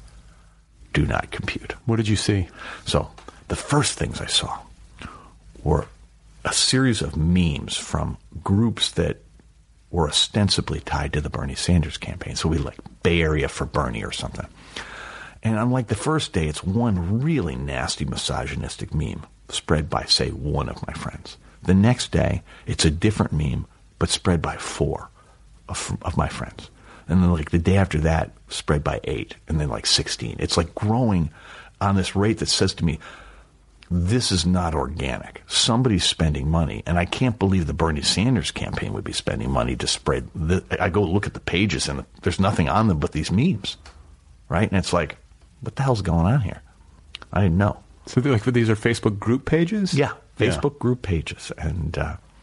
do not compute. What did you see? So the first things I saw were a series of memes from groups that were ostensibly tied to the Bernie Sanders campaign. So we like Bay Area for Bernie or something. And on like the first day, it's one really nasty misogynistic meme spread by, say, one of my friends. The next day, it's a different meme, but spread by 4 of my friends. And then like the day after that, spread by 8, and then like 16. It's like growing on this rate that says to me, this is not organic. Somebody's spending money, and I can't believe the Bernie Sanders campaign would be spending money to spread. I go look at the pages, and there's nothing on them but these memes, right? And it's like, what the hell's going on here? I didn't know. So these are Facebook group pages? Yeah, Facebook group pages. And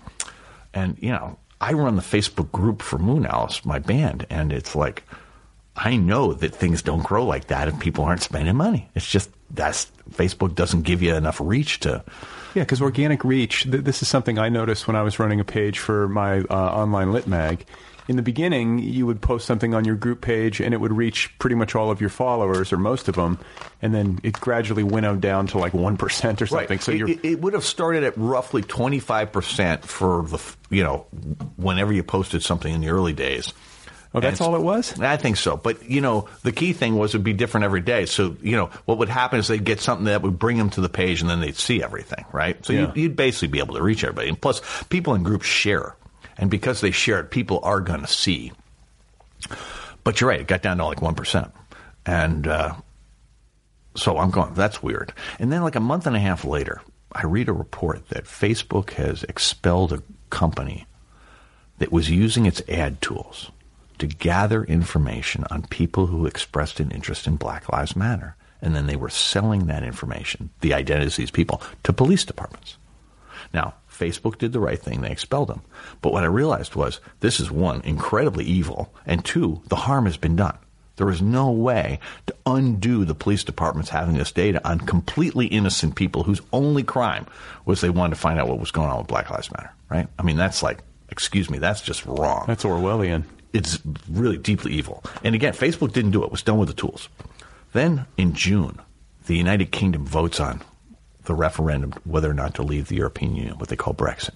I run the Facebook group for Moon Alice, my band, and it's like, I know that things don't grow like that if people aren't spending money. It's just Facebook doesn't give you enough reach to... Yeah, because organic reach, this is something I noticed when I was running a page for my online lit mag. In the beginning, you would post something on your group page, and it would reach pretty much all of your followers, or most of them, and then it gradually winnowed down to like 1% or something. Right. So it would have started at roughly 25% for the whenever you posted something in the early days. Oh, that's all it was? I think so. But, the key thing was it would be different every day. So, what would happen is they'd get something that would bring them to the page, and then they'd see everything, right? So you'd basically be able to reach everybody. And plus, people in groups share. And because they share it, people are going to see. But you're right, it got down to like 1%. And so I'm going, that's weird. And then like a month and a half later, I read a report that Facebook has expelled a company that was using its ad tools to gather information on people who expressed an interest in Black Lives Matter. And then they were selling that information, the identities of these people, to police departments. Now, Facebook did the right thing. They expelled them. But what I realized was this is, 1, incredibly evil, and 2, the harm has been done. There is no way to undo the police departments having this data on completely innocent people whose only crime was they wanted to find out what was going on with Black Lives Matter, right? I mean, that's like Excuse me, that's just wrong. That's Orwellian. It's really deeply evil. And again, Facebook didn't do it. It was done with the tools. Then in June, the United Kingdom votes on the referendum whether or not to leave the European Union, what they call Brexit.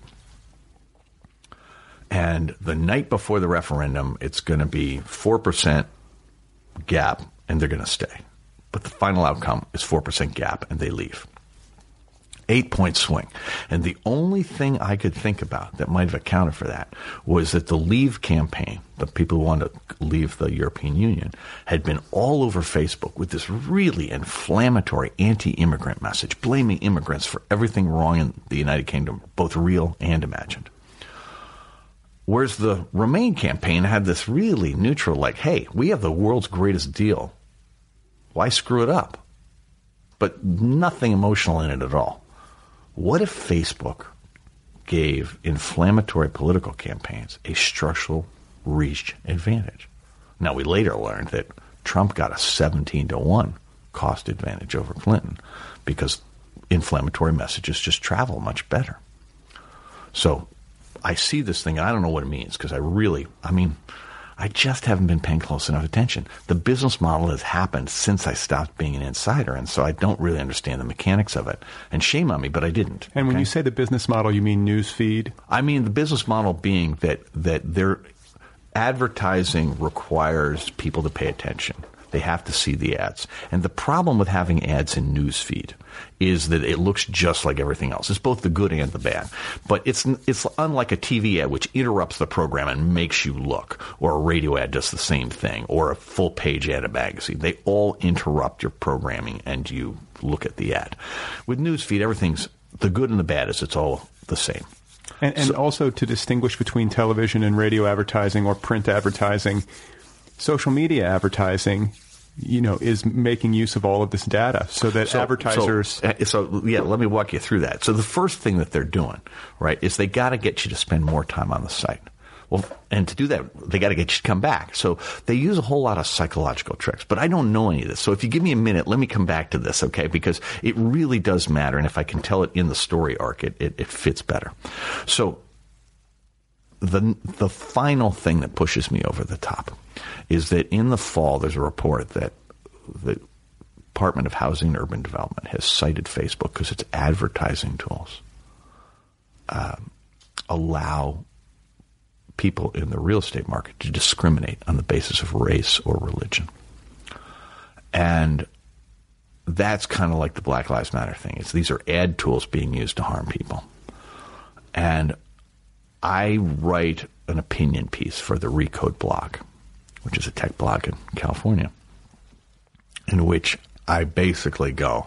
And the night before the referendum, it's going to be 4% gap, and they're going to stay. But the final outcome is 4% gap, and they leave. 8-point swing. And the only thing I could think about that might have accounted for that was that the Leave campaign, the people who wanted to leave the European Union, had been all over Facebook with this really inflammatory anti-immigrant message, blaming immigrants for everything wrong in the United Kingdom, both real and imagined. Whereas the Remain campaign had this really neutral, like, hey, we have the world's greatest deal. Why screw it up? But nothing emotional in it at all. What if Facebook gave inflammatory political campaigns a structural reach advantage? Now, we later learned that Trump got a 17-1 cost advantage over Clinton because inflammatory messages just travel much better. So I see this thing, and I don't know what it means because I just haven't been paying close enough attention. The business model has happened since I stopped being an insider, and so I don't really understand the mechanics of it. And shame on me, but I didn't. And when you say the business model, you mean news feed? I mean the business model being that their advertising requires people to pay attention. They have to see the ads. And the problem with having ads in news feed is that it looks just like everything else. It's both the good and the bad. But it's unlike a TV ad, which interrupts the program and makes you look, or a radio ad does the same thing, or a full-page ad of a magazine. They all interrupt your programming, and you look at the ad. With news feed, everything's the good and the bad is it's all the same. And also to distinguish between television and radio advertising or print advertising, social media advertising, is making use of all of this data so that advertisers... let me walk you through that. So the first thing that they're doing, right, is they got to get you to spend more time on the site. Well, and to do that, they got to get you to come back. So they use a whole lot of psychological tricks, but I don't know any of this. So if you give me a minute, let me come back to this, okay? Because it really does matter, and if I can tell it in the story arc, it fits better. So the final thing that pushes me over the top is that in the fall, there's a report that the Department of Housing and Urban Development has cited Facebook because its advertising tools allow people in the real estate market to discriminate on the basis of race or religion. And that's kind of like the Black Lives Matter thing. These are ad tools being used to harm people. And I write an opinion piece for the Recode blog, which is a tech blog in California, in which I basically go,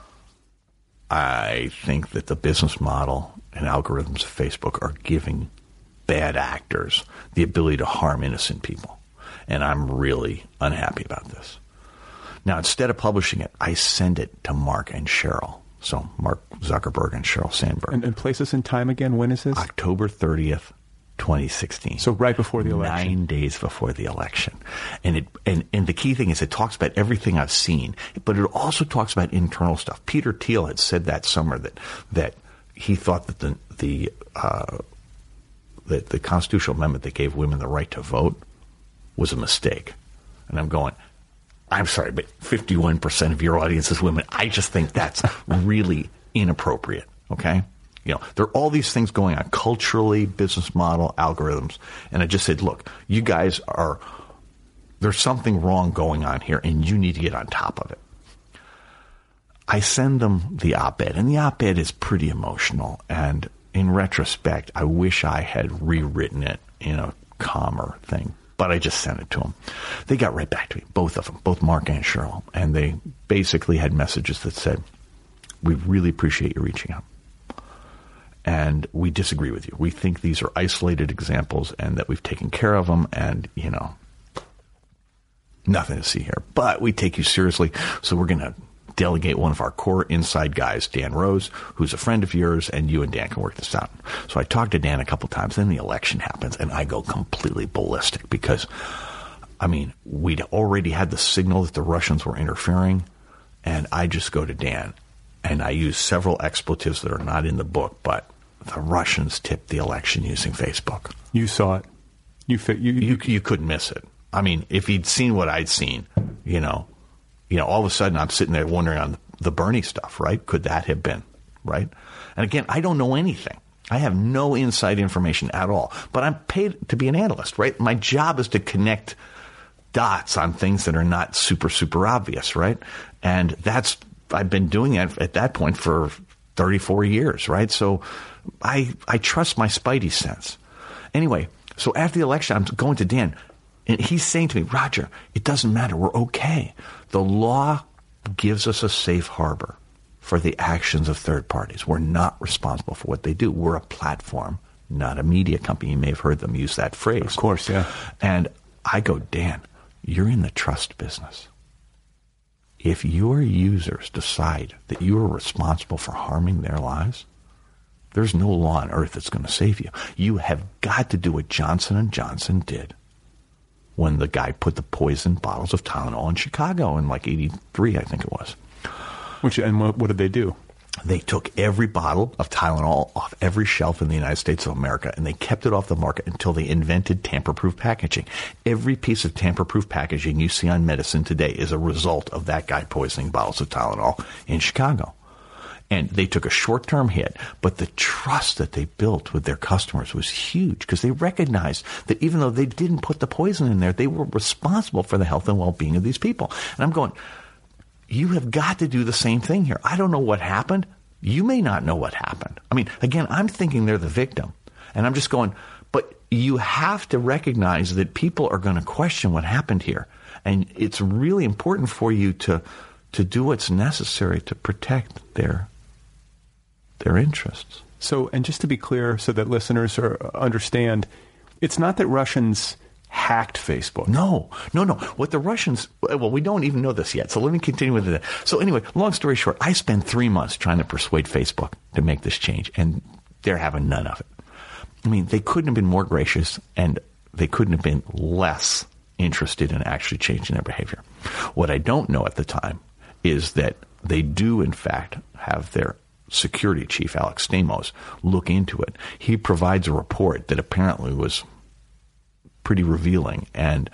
I think that the business model and algorithms of Facebook are giving bad actors the ability to harm innocent people. And I'm really unhappy about this. Now, instead of publishing it, I send it to Mark and Sheryl. So Mark Zuckerberg and Sheryl Sandberg. And place us in time again. When is this? October 30th, 2016. So right before the election. 9 days before the election. And the key thing is it talks about everything I've seen, but it also talks about internal stuff. Peter Thiel had said that summer that he thought that the constitutional amendment that gave women the right to vote was a mistake. And I'm going, I'm sorry, but 51% of your audience is women. I just think that's really inappropriate, okay? There are all these things going on culturally, business model, algorithms. And I just said, look, you guys there's something wrong going on here, and you need to get on top of it. I send them the op-ed, and the op-ed is pretty emotional. And in retrospect, I wish I had rewritten it in a calmer thing. But I just sent it to them. They got right back to me, both of them, both Mark and Sheryl. And they basically had messages that said, we really appreciate you reaching out. And we disagree with you. We think these are isolated examples and that we've taken care of them and, nothing to see here. But we take you seriously, so we're going to delegate one of our core inside guys, Dan Rose, who's a friend of yours, and you and Dan can work this out. So I talked to Dan a couple times, then the election happens, and I go completely ballistic because, we'd already had the signal that the Russians were interfering, and I just go to Dan, and I use several expletives that are not in the book, but the Russians tipped the election using Facebook. You saw it. You couldn't miss it. I mean, if he'd seen what I'd seen, all of a sudden I'm sitting there wondering on the Bernie stuff, right? Could that have been, right? And again, I don't know anything. I have no inside information at all. But I'm paid to be an analyst, right? My job is to connect dots on things that are not super, super obvious, right? And I've been doing it at that point for 34 years, right? So I trust my spidey sense. Anyway, so after the election, I'm going to Dan, and he's saying to me, Roger, it doesn't matter. We're okay. The law gives us a safe harbor for the actions of third parties. We're not responsible for what they do. We're a platform, not a media company. You may have heard them use that phrase. Of course, yeah. And I go, Dan, you're in the trust business. If your users decide that you are responsible for harming their lives, there's no law on earth that's going to save you. You have got to do what Johnson & Johnson did when the guy put the poison bottles of Tylenol in Chicago in like 83, I think it was. And what did they do? They took every bottle of Tylenol off every shelf in the United States of America, and they kept it off the market until they invented tamper-proof packaging. Every piece of tamper-proof packaging you see on medicine today is a result of that guy poisoning bottles of Tylenol in Chicago. And they took a short-term hit, but the trust that they built with their customers was huge because they recognized that even though they didn't put the poison in there, they were responsible for the health and well-being of these people. And I'm going, you have got to do the same thing here. I don't know what happened. You may not know what happened. I mean, again, I'm thinking they're the victim. And I'm just going, but you have to recognize that people are going to question what happened here. And it's really important for you to do what's necessary to protect their interests. So, and just to be clear so that listeners understand, it's not that Russians hacked Facebook. No. What the Russians, well, we don't even know this yet. So let me continue with it. So anyway, long story short, I spent 3 months trying to persuade Facebook to make this change, and they're having none of it. I mean, they couldn't have been more gracious, and they couldn't have been less interested in actually changing their behavior. What I don't know at the time is that they do, in fact, have their security chief, Alex Stamos, look into it. He provides a report that apparently was pretty revealing, and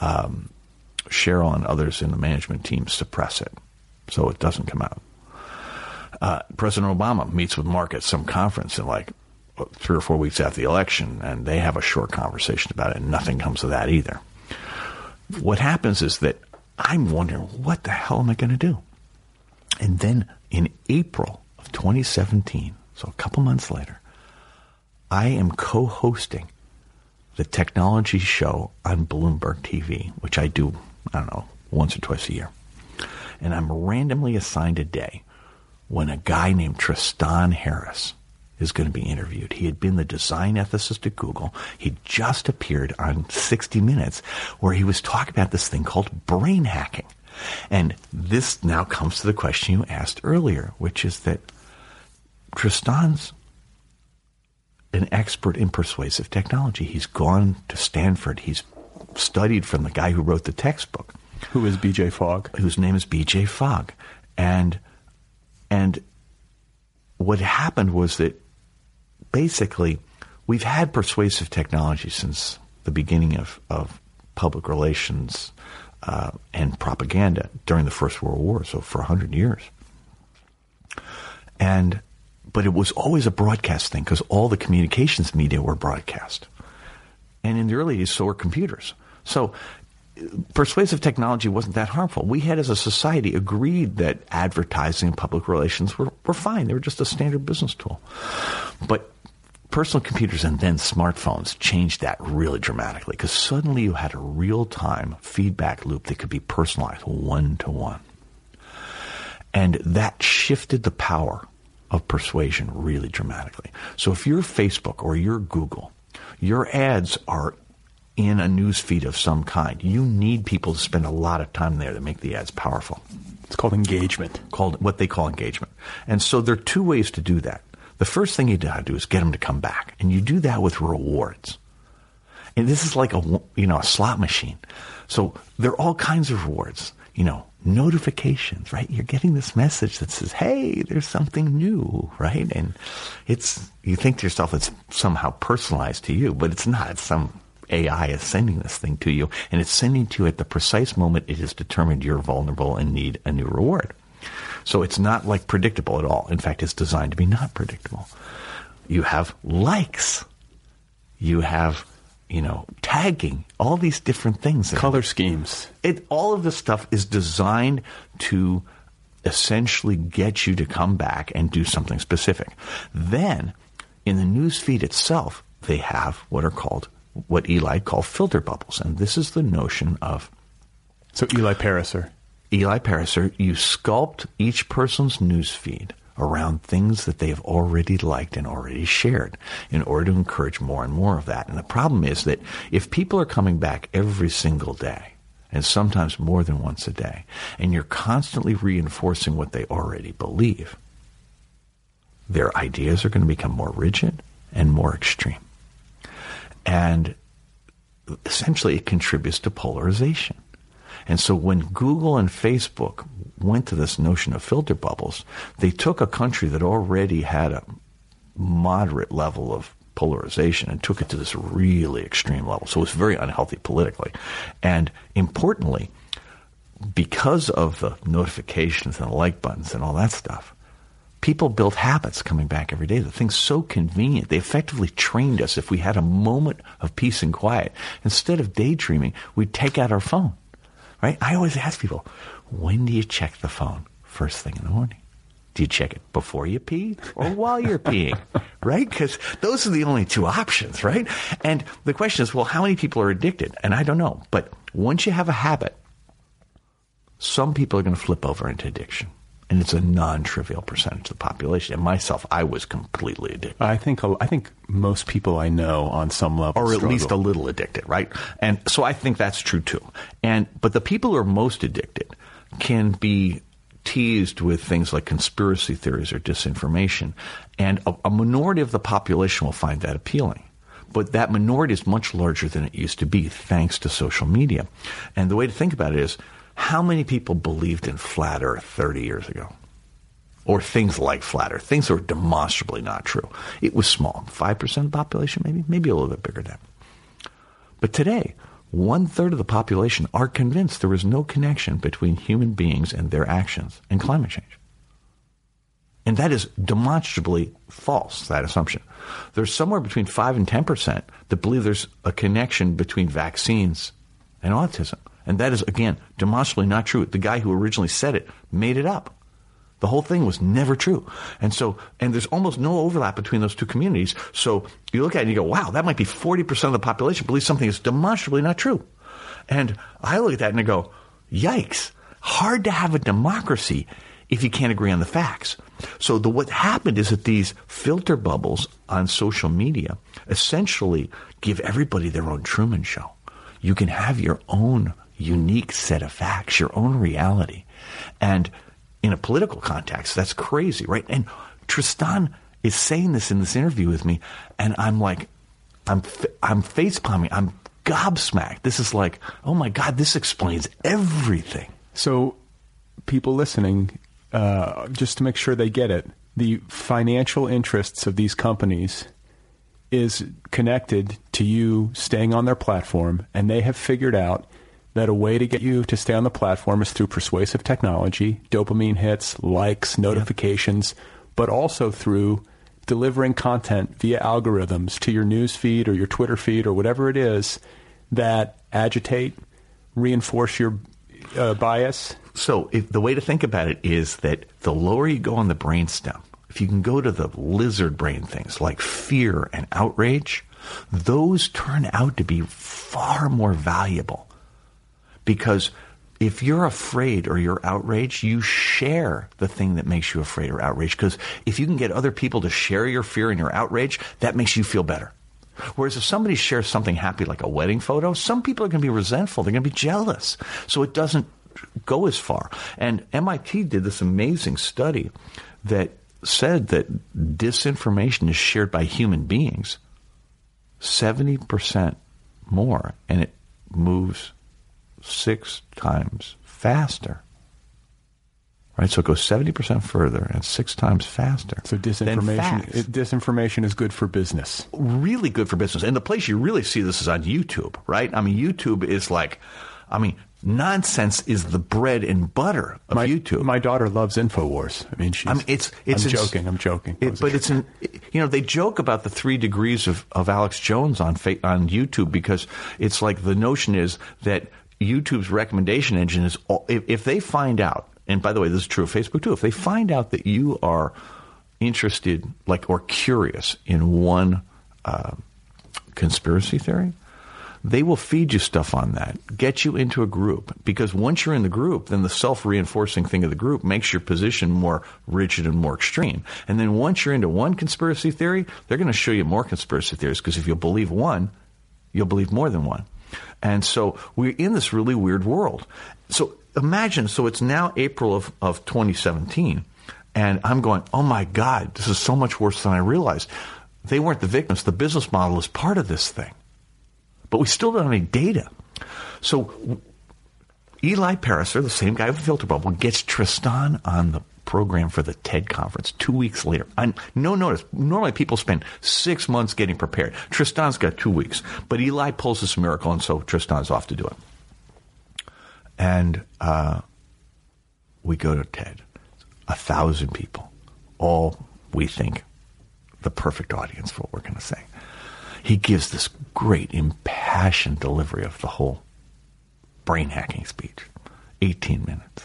Cheryl and others in the management team suppress it, so it doesn't come out. President Obama meets with Mark at some conference in like 3 or 4 weeks after the election, and they have a short conversation about it, and nothing comes of that either. What happens is that I'm wondering, what the hell am I going to do? And then in April of 2017, so a couple months later, I am co-hosting the technology show on Bloomberg TV, which I do, once or twice a year. And I'm randomly assigned a day when a guy named Tristan Harris is going to be interviewed. He had been the design ethicist at Google. He just appeared on 60 Minutes where he was talking about this thing called brain hacking. And this now comes to the question you asked earlier, which is that Tristan's an expert in persuasive technology. He's gone to Stanford. He's studied from the guy who wrote the textbook. Who is B.J. Fogg? Whose name is B.J. Fogg. And what happened was that basically we've had persuasive technology since the beginning of public relations and propaganda during the First World War, so for 100 years. But it was always a broadcast thing because all the communications media were broadcast. And in the early days, so were computers. So persuasive technology wasn't that harmful. We had, as a society, agreed that advertising and public relations were fine. They were just a standard business tool. But personal computers and then smartphones changed that really dramatically because suddenly you had a real-time feedback loop that could be personalized one-to-one. And that shifted the power of persuasion really dramatically. So if you're Facebook or you're Google, your ads are in a news feed of some kind. You need people to spend a lot of time there to make the ads powerful. It's called engagement. Called what they call engagement. And so there are 2 ways to do that. The first thing you got to do is get them to come back. And you do that with rewards. And this is like a slot machine. So there are all kinds of rewards. notifications, right? You're getting this message that says, hey, there's something new, right? And you think to yourself it's somehow personalized to you, but it's not. It's some AI is sending this thing to you, and it's sending to you at the precise moment it has determined you're vulnerable and need a new reward. So it's not like predictable at all. In fact, it's designed to be not predictable. You have likes. You have, tagging, all these different things. Color schemes. All of this stuff is designed to essentially get you to come back and do something specific. Then, in the news feed itself, they have what Eli called filter bubbles. And this is the notion of... So Eli Pariser, you sculpt each person's news feed around things that they've already liked and already shared in order to encourage more and more of that. And the problem is that if people are coming back every single day, and sometimes more than once a day, and you're constantly reinforcing what they already believe, their ideas are going to become more rigid and more extreme. And essentially it contributes to polarization. And so when Google and Facebook went to this notion of filter bubbles, they took a country that already had a moderate level of polarization and took it to this really extreme level. So it was very unhealthy politically. And importantly, because of the notifications and the like buttons and all that stuff, people built habits coming back every day. The thing's so convenient. They effectively trained us. If we had a moment of peace and quiet, instead of daydreaming, we'd take out our phone. Right? I always ask people, when do you check the phone? First thing in the morning. Do you check it before you pee or while you're peeing? Right? Because those are the only two options, right? And the question is, well, how many people are addicted? And I don't know. But once you have a habit, some people are going to flip over into addiction. And it's a non-trivial percentage of the population. And myself, I was completely addicted. I think most people I know on some level or at struggle. least a little addicted, right? And so I think that's true too. But the people who are most addicted can be teased with things like conspiracy theories or disinformation. And a minority of the population will find that appealing. But that minority is much larger than it used to be thanks to social media. And the way to think about it is, how many people believed in flat Earth 30 years ago? Or things like flat Earth, things that were demonstrably not true. It was small, 5% of the population maybe a little bit bigger than. But today, 1/3 of the population are convinced there is no connection between human beings and their actions and climate change. And that is demonstrably false, that assumption. There's somewhere between 5 and 10% that believe there's a connection between vaccines and autism. And that is, again, demonstrably not true. The guy who originally said it made it up. The whole thing was never true. And there's almost no overlap between those two communities. So you look at it and you go, wow, that might be 40% of the population believes something is demonstrably not true. And I look at that and I go, yikes, hard to have a democracy if you can't agree on the facts. So what happened is that these filter bubbles on social media essentially give everybody their own Truman Show. You can have your own unique set of facts, your own reality. And in a political context, that's crazy, right? And Tristan is saying this in this interview with me, and I'm like, I'm facepalming, I'm gobsmacked. This is like, oh my God, this explains everything. So people listening, just to make sure they get it, the financial interests of these companies is connected to you staying on their platform, and they have figured out that a way to get you to stay on the platform is through persuasive technology, dopamine hits, likes, notifications, but also through delivering content via algorithms to your news feed or your Twitter feed or whatever it is that agitate, reinforce your bias. So the way to think about it is that the lower you go on the brainstem, if you can go to the lizard brain things like fear and outrage, those turn out to be far more valuable. Because if you're afraid or you're outraged, you share the thing that makes you afraid or outraged. Because if you can get other people to share your fear and your outrage, that makes you feel better. Whereas if somebody shares something happy like a wedding photo, some people are going to be resentful. They're going to be jealous. So it doesn't go as far. And MIT did this amazing study that said that disinformation is shared by human beings 70% more, and it moves 6 times faster. Right, so it goes 70% further and 6 times faster. So disinformation is good for business. Really good for business. And the place you really see this is on YouTube, right? I mean, YouTube is nonsense is the bread and butter of YouTube. My daughter loves InfoWars. I'm joking. They joke about the 3 degrees of Alex Jones on YouTube, because it's like the notion is that YouTube's recommendation engine is, if they find out, and by the way, this is true of Facebook too, if they find out that you are interested, or curious in one conspiracy theory, they will feed you stuff on that, get you into a group. Because once you're in the group, then the self-reinforcing thing of the group makes your position more rigid and more extreme. And then once you're into one conspiracy theory, they're going to show you more conspiracy theories, because if you'll believe one, you'll believe more than one. And so we're in this really weird world. So imagine, it's now April of 2017, and I'm going, oh my God, this is so much worse than I realized. They weren't the victims. The business model is part of this thing. But we still don't have any data. So Eli Pariser, the same guy with the filter bubble, gets Tristan on the program for the TED conference 2 weeks later. No notice. Normally people spend 6 months getting prepared. Tristan's got 2 weeks. But Eli pulls this miracle, and so Tristan's off to do it. And we go to TED. 1,000 people. All, we think, the perfect audience for what we're going to say. He gives this great, impassioned delivery of the whole brain hacking speech. 18 minutes.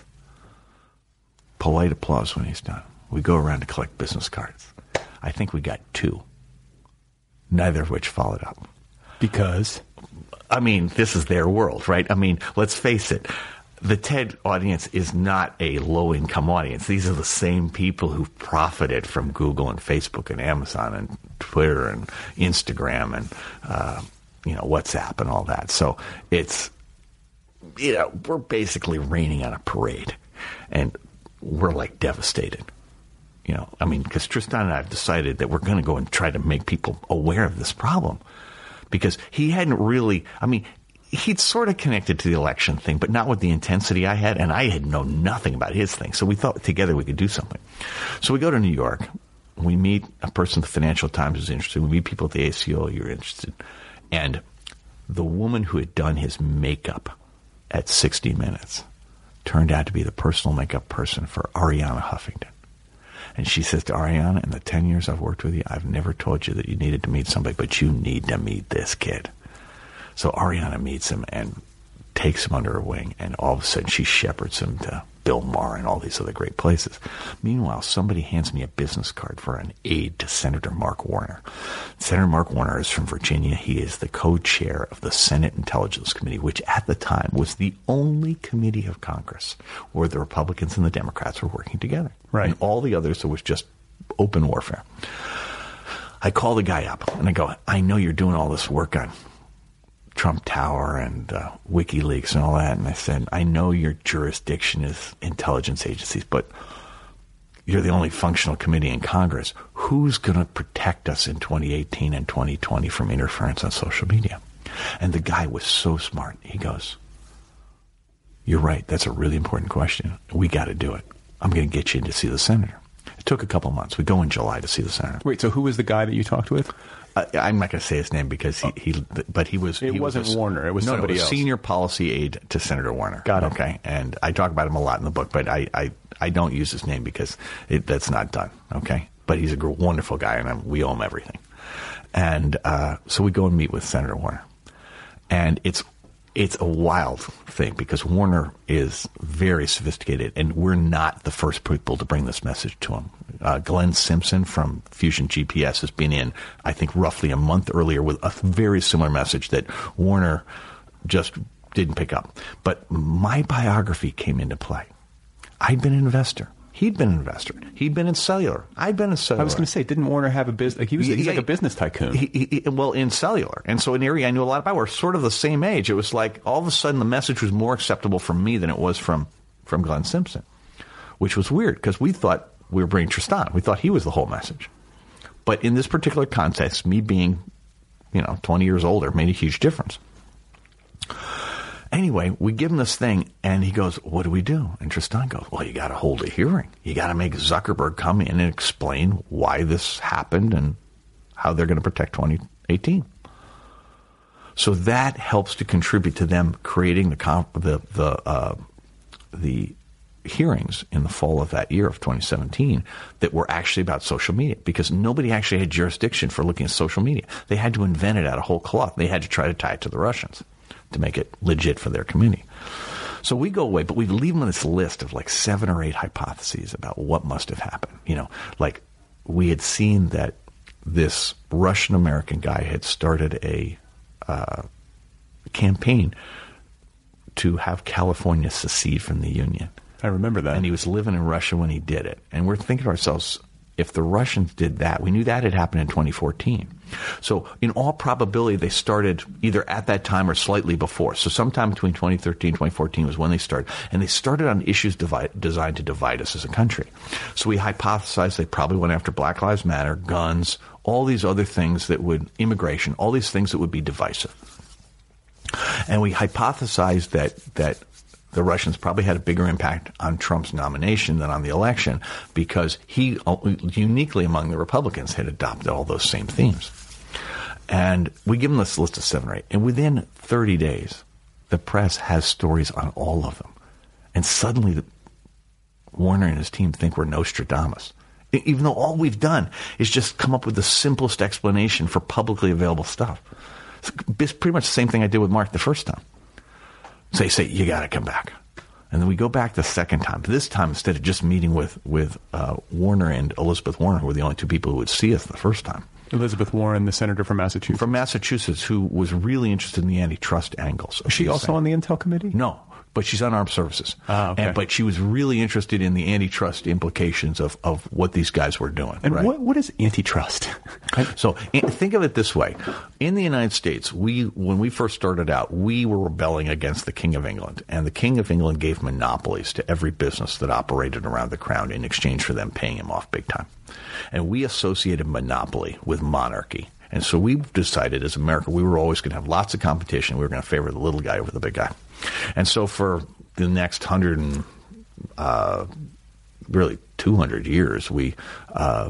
Polite applause when he's done. We go around to collect business cards. I think we got 2. Neither of which followed up. Because? This is their world, right? Let's face it. The TED audience is not a low-income audience. These are the same people who've profited from Google and Facebook and Amazon and Twitter and Instagram and, WhatsApp and all that. So it's, we're basically raining on a parade. And we're, devastated. Because Tristan and I have decided that we're going to go and try to make people aware of this problem. Because he hadn't really, he'd sort of connected to the election thing, but not with the intensity I had, and I had known nothing about his thing. So we thought together we could do something. So we go to New York. We meet a person the Financial Times who's interested. We meet people at the ACO you're interested. And the woman who had done his makeup at 60 Minutes turned out to be the personal makeup person for Arianna Huffington. And she says to Arianna, in the 10 years I've worked with you, I've never told you that you needed to meet somebody, but you need to meet this kid. So Arianna meets him and takes him under her wing, and all of a sudden she shepherds him to Bill Maher and all these other great places. Meanwhile, somebody hands me a business card for an aide to Senator Mark Warner. Senator Mark Warner is from Virginia. He is the co-chair of the Senate Intelligence Committee, which at the time was the only committee of Congress where the Republicans and the Democrats were working together. Right. And all the others, it was just open warfare. I call the guy up and I go, I know you're doing all this work on Trump Tower and WikiLeaks and all that. And I said, I know your jurisdiction is intelligence agencies, but you're the only functional committee in Congress. Who's going to protect us in 2018 and 2020 from interference on social media? And the guy was so smart. He goes, you're right. That's a really important question. We got to do it. I'm going to get you in to see the senator. It took a couple months. We go in July to see the senator. Wait, so who was the guy that you talked with? I'm not going to say his name because he was. It wasn't Warner. It was somebody else. Senior policy aide to Senator Warner. Got it. Okay, and I talk about him a lot in the book, but I don't use his name because that's not done. Okay, but he's a wonderful guy, and we owe him everything. And so we go and meet with Senator Warner, and it's a wild thing because Warner is very sophisticated, and we're not the first people to bring this message to him. Glenn Simpson from Fusion GPS has been in, I think, roughly a month earlier with a very similar message that Warner just didn't pick up. But my biography came into play. I'd been an investor. He'd been an investor. He'd been in cellular. I'd been in cellular. I was going to say, didn't Warner have a business? He's like a business tycoon. Well, in cellular. And so an area I knew a lot about. We're sort of the same age. It was like all of a sudden the message was more acceptable from me than it was from Glenn Simpson, which was weird because we thought we were bringing Tristan. We thought he was the whole message. But in this particular context, me being, 20 years older made a huge difference. Anyway, we give him this thing, and he goes, what do we do? And Tristan goes, well, you got to hold a hearing. You got to make Zuckerberg come in and explain why this happened and how they're going to protect 2018. So that helps to contribute to them creating the hearings in the fall of that year of 2017 that were actually about social media, because nobody actually had jurisdiction for looking at social media. They had to invent it out of whole cloth. They had to try to tie it to the Russians to make it legit for their community. So we go away, but we leave them on this list of like 7 or 8 hypotheses about what must have happened. You know, like we had seen that this Russian-American guy had started a campaign to have California secede from the Union. I remember that. And he was living in Russia when he did it. And we're thinking to ourselves, if the Russians did that, we knew that had happened in 2014. So in all probability, they started either at that time or slightly before. So sometime between 2013 and 2014 was when they started. And they started on issues designed to divide us as a country. So we hypothesized they probably went after Black Lives Matter, guns, all these other things that would, immigration, all these things that would be divisive. And we hypothesized that the Russians probably had a bigger impact on Trump's nomination than on the election, because he, uniquely among the Republicans, had adopted all those same themes. And we give them this list of 7 or 8. And within 30 days, the press has stories on all of them. And suddenly Warner and his team think we're Nostradamus, even though all we've done is just come up with the simplest explanation for publicly available stuff. It's pretty much the same thing I did with Mark the first time. Say, you got to come back. And then we go back the second time. This time, instead of just meeting with Warner and Elizabeth Warren, who were the only 2 people who would see us the first time. Elizabeth Warren, the senator from Massachusetts. From Massachusetts, who was really interested in the antitrust angles. Is she also on the Intel Committee? No, but she's on Armed Services. Okay. But she was really interested in the antitrust implications of what these guys were doing. And right? what is antitrust? So think of it this way. In the United States, when we first started out, we were rebelling against the King of England. And the King of England gave monopolies to every business that operated around the crown in exchange for them paying him off big time. And we associated monopoly with monarchy. And so we decided as America, we were always going to have lots of competition. We were going to favor the little guy over the big guy. And so for the next 100 and really 200 years, we had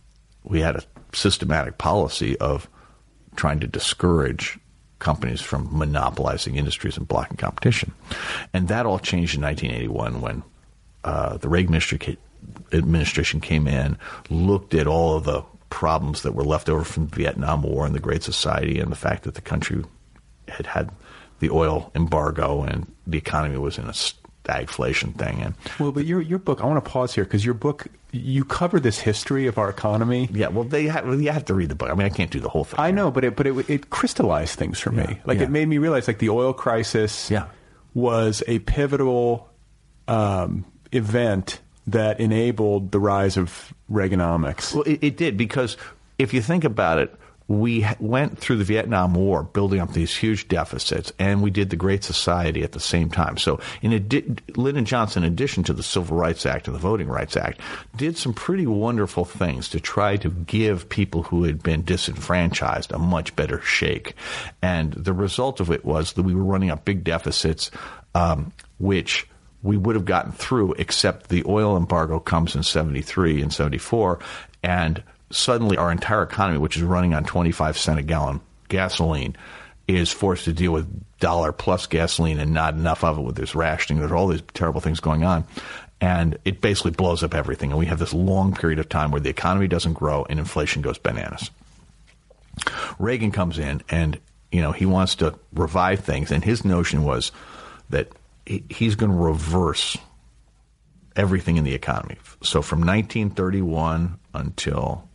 a systematic policy of trying to discourage companies from monopolizing industries and blocking competition. And that all changed in 1981 when the Reagan administration came in, looked at all of the problems that were left over from the Vietnam War and the Great Society, and the fact that the country had the oil embargo and the economy was in a stagflation thing. And well, but your book, I want to pause here because your book, you cover this history of our economy. Yeah, well, you have to read the book. I mean, I can't do the whole thing. I know, but it crystallized things for me. Like it made me realize, like the oil crisis was a pivotal event that enabled the rise of Reaganomics. Well, it did, because if you think about it, we went through the Vietnam War building up these huge deficits, and we did the Great Society at the same time. So Lyndon Johnson, in addition to the Civil Rights Act and the Voting Rights Act, did some pretty wonderful things to try to give people who had been disenfranchised a much better shake. And the result of it was that we were running up big deficits, which we would have gotten through, except the oil embargo comes in 73 and 74, and suddenly our entire economy, which is running on 25 cents a gallon gasoline, is forced to deal with $1+ gasoline and not enough of it with this rationing. There's all these terrible things going on. And it basically blows up everything. And we have this long period of time where the economy doesn't grow and inflation goes bananas. Reagan comes in and, he wants to revive things. And his notion was that he's going to reverse everything in the economy. So from 1931 until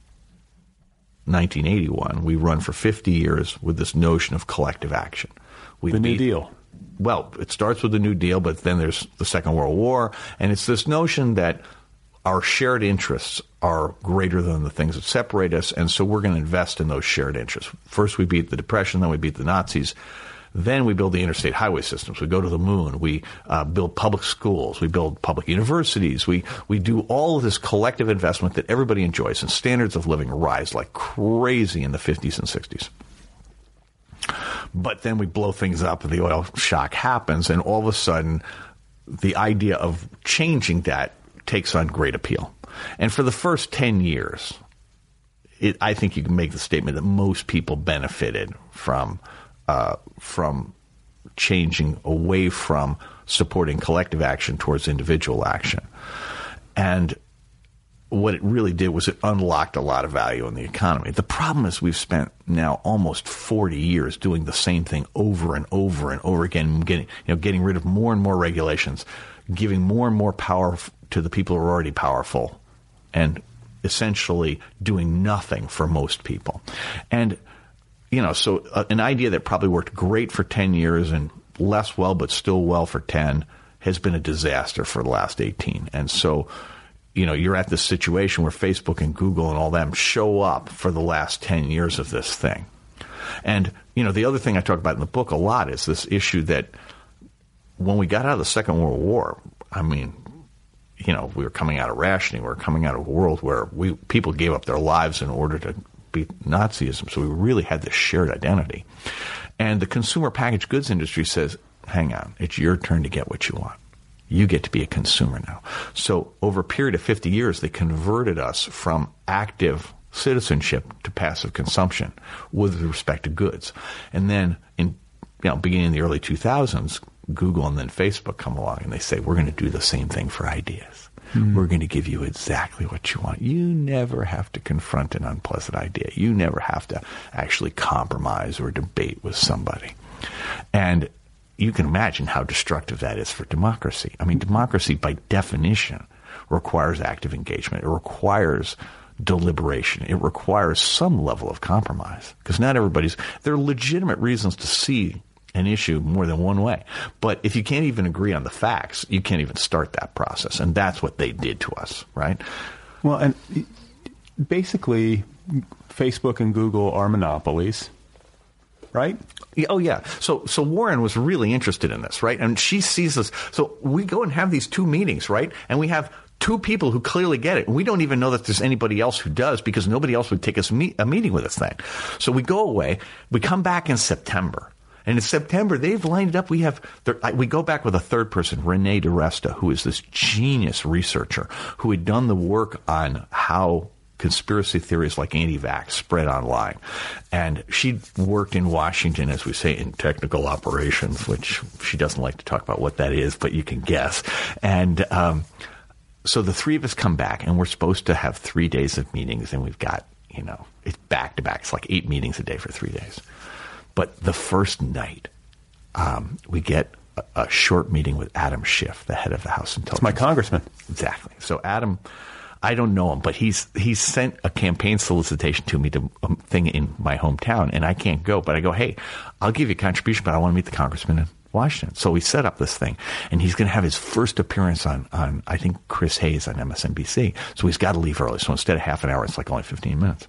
1981, we run for 50 years with this notion of collective action. The New Deal. Well, it starts with the New Deal, but then there's the Second World War, and it's this notion that our shared interests are greater than the things that separate us, and so we're going to invest in those shared interests. First we beat the Depression, then we beat the Nazis. Then we build the interstate highway systems. We go to the moon. We build public schools. We build public universities. We do all of this collective investment that everybody enjoys, and standards of living rise like crazy in the 50s and 60s. But then we blow things up, the oil shock happens, and all of a sudden, the idea of changing that takes on great appeal. And for the first 10 years, I think you can make the statement that most people benefited from changing away from supporting collective action towards individual action. And what it really did was it unlocked a lot of value in the economy. The problem is we've spent now almost 40 years doing the same thing over and over and over again, getting rid of more and more regulations, giving more and more power to the people who are already powerful, and essentially doing nothing for most people. And, so an idea that probably worked great for 10 years and less well, but still well for 10, has been a disaster for the last 18. And so, you're at this situation where Facebook and Google and all them show up for the last 10 years of this thing. And, the other thing I talk about in the book a lot is this issue that when we got out of the Second World War, we were coming out of rationing. We were coming out of a world where people gave up their lives in order to beat Nazism. So we really had this shared identity. And the consumer packaged goods industry says, hang on, it's your turn to get what you want. You get to be a consumer now. So over a period of 50 years, they converted us from active citizenship to passive consumption with respect to goods. And then beginning in the early 2000s, Google and then Facebook come along and they say, we're going to do the same thing for ideas. Mm-hmm. We're going to give you exactly what you want. You never have to confront an unpleasant idea. You never have to actually compromise or debate with somebody. And you can imagine how destructive that is for democracy. Democracy by definition requires active engagement. It requires deliberation. It requires some level of compromise, because not there are legitimate reasons to see an issue more than one way. But if you can't even agree on the facts, you can't even start that process. And that's what they did to us, right? Well, and basically, Facebook and Google are monopolies, right? Oh, yeah. So Warren was really interested in this, right? And she sees this. So we go and have these two meetings, right? And we have two people who clearly get it. And we don't even know that there's anybody else who does, because nobody else would take us a meeting with us then. So we go away. We come back in September. And in September, they've lined it up. We go back with a third person, Renee DiResta, who is this genius researcher who had done the work on how conspiracy theories like anti-vax spread online. And she worked in Washington, as we say, in technical operations, which she doesn't like to talk about what that is, but you can guess. And so the three of us come back, and we're supposed to have 3 days of meetings, and we've got, it's back to back. It's like 8 meetings a day for 3 days. But the first night, we get a short meeting with Adam Schiff, the head of the House Intelligence. It's my congressman. Exactly. So Adam, I don't know him, but he's sent a campaign solicitation to me to a thing in my hometown, and I can't go. But I go, hey, I'll give you a contribution, but I want to meet the congressman in Washington. So we set up this thing, and he's going to have his first appearance on I think, Chris Hayes on MSNBC. So he's got to leave early. So instead of half an hour, it's like only 15 minutes.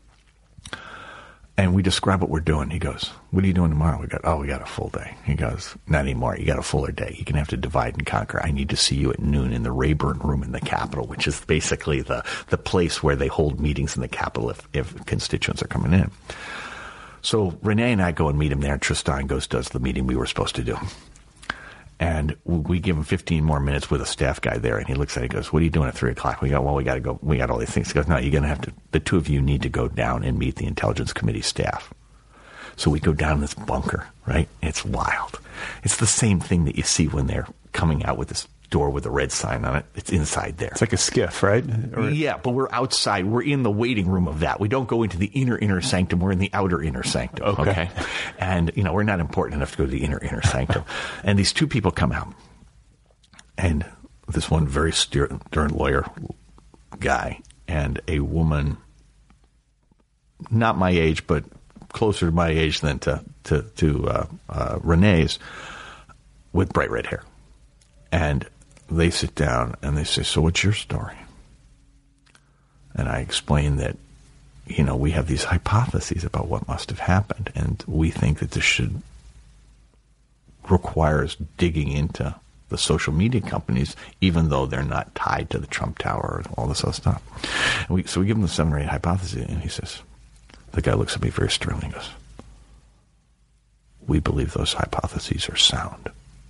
And we describe what we're doing. He goes, what are you doing tomorrow? We got a full day. He goes, not anymore. You got a fuller day. You're going to have to divide and conquer. I need to see you at noon in the Rayburn Room in the Capitol, which is basically the place where they hold meetings in the Capitol if constituents are coming in. So Renee and I go and meet him there. Tristan does the meeting we were supposed to do. And we give him 15 more minutes with a staff guy there. And he looks at it and goes, what are you doing at 3 o'clock? We got to go. We got all these things. He goes, no, you're going to have to, the two of you need to go down and meet the Intelligence Committee staff. So we go down in this bunker, right? It's wild. It's the same thing that you see when they're coming out with this door with a red sign on it. It's inside there. It's like a skiff, right? Yeah, but we're outside. We're in the waiting room of that. We don't go into the inner sanctum. We're in the outer inner sanctum. Okay. And, we're not important enough to go to the inner sanctum. And these two people come out. And this one very stern lawyer guy and a woman, not my age, but closer to my age than to Renee's, with bright red hair. And they sit down and they say, so what's your story? And I explain that, we have these hypotheses about what must have happened. And we think that this requires digging into the social media companies, even though they're not tied to the Trump Tower and all this other stuff. And so we give him the 7 or 8 hypotheses. And he says, the guy looks at me very sternly and goes, we believe those hypotheses are sound.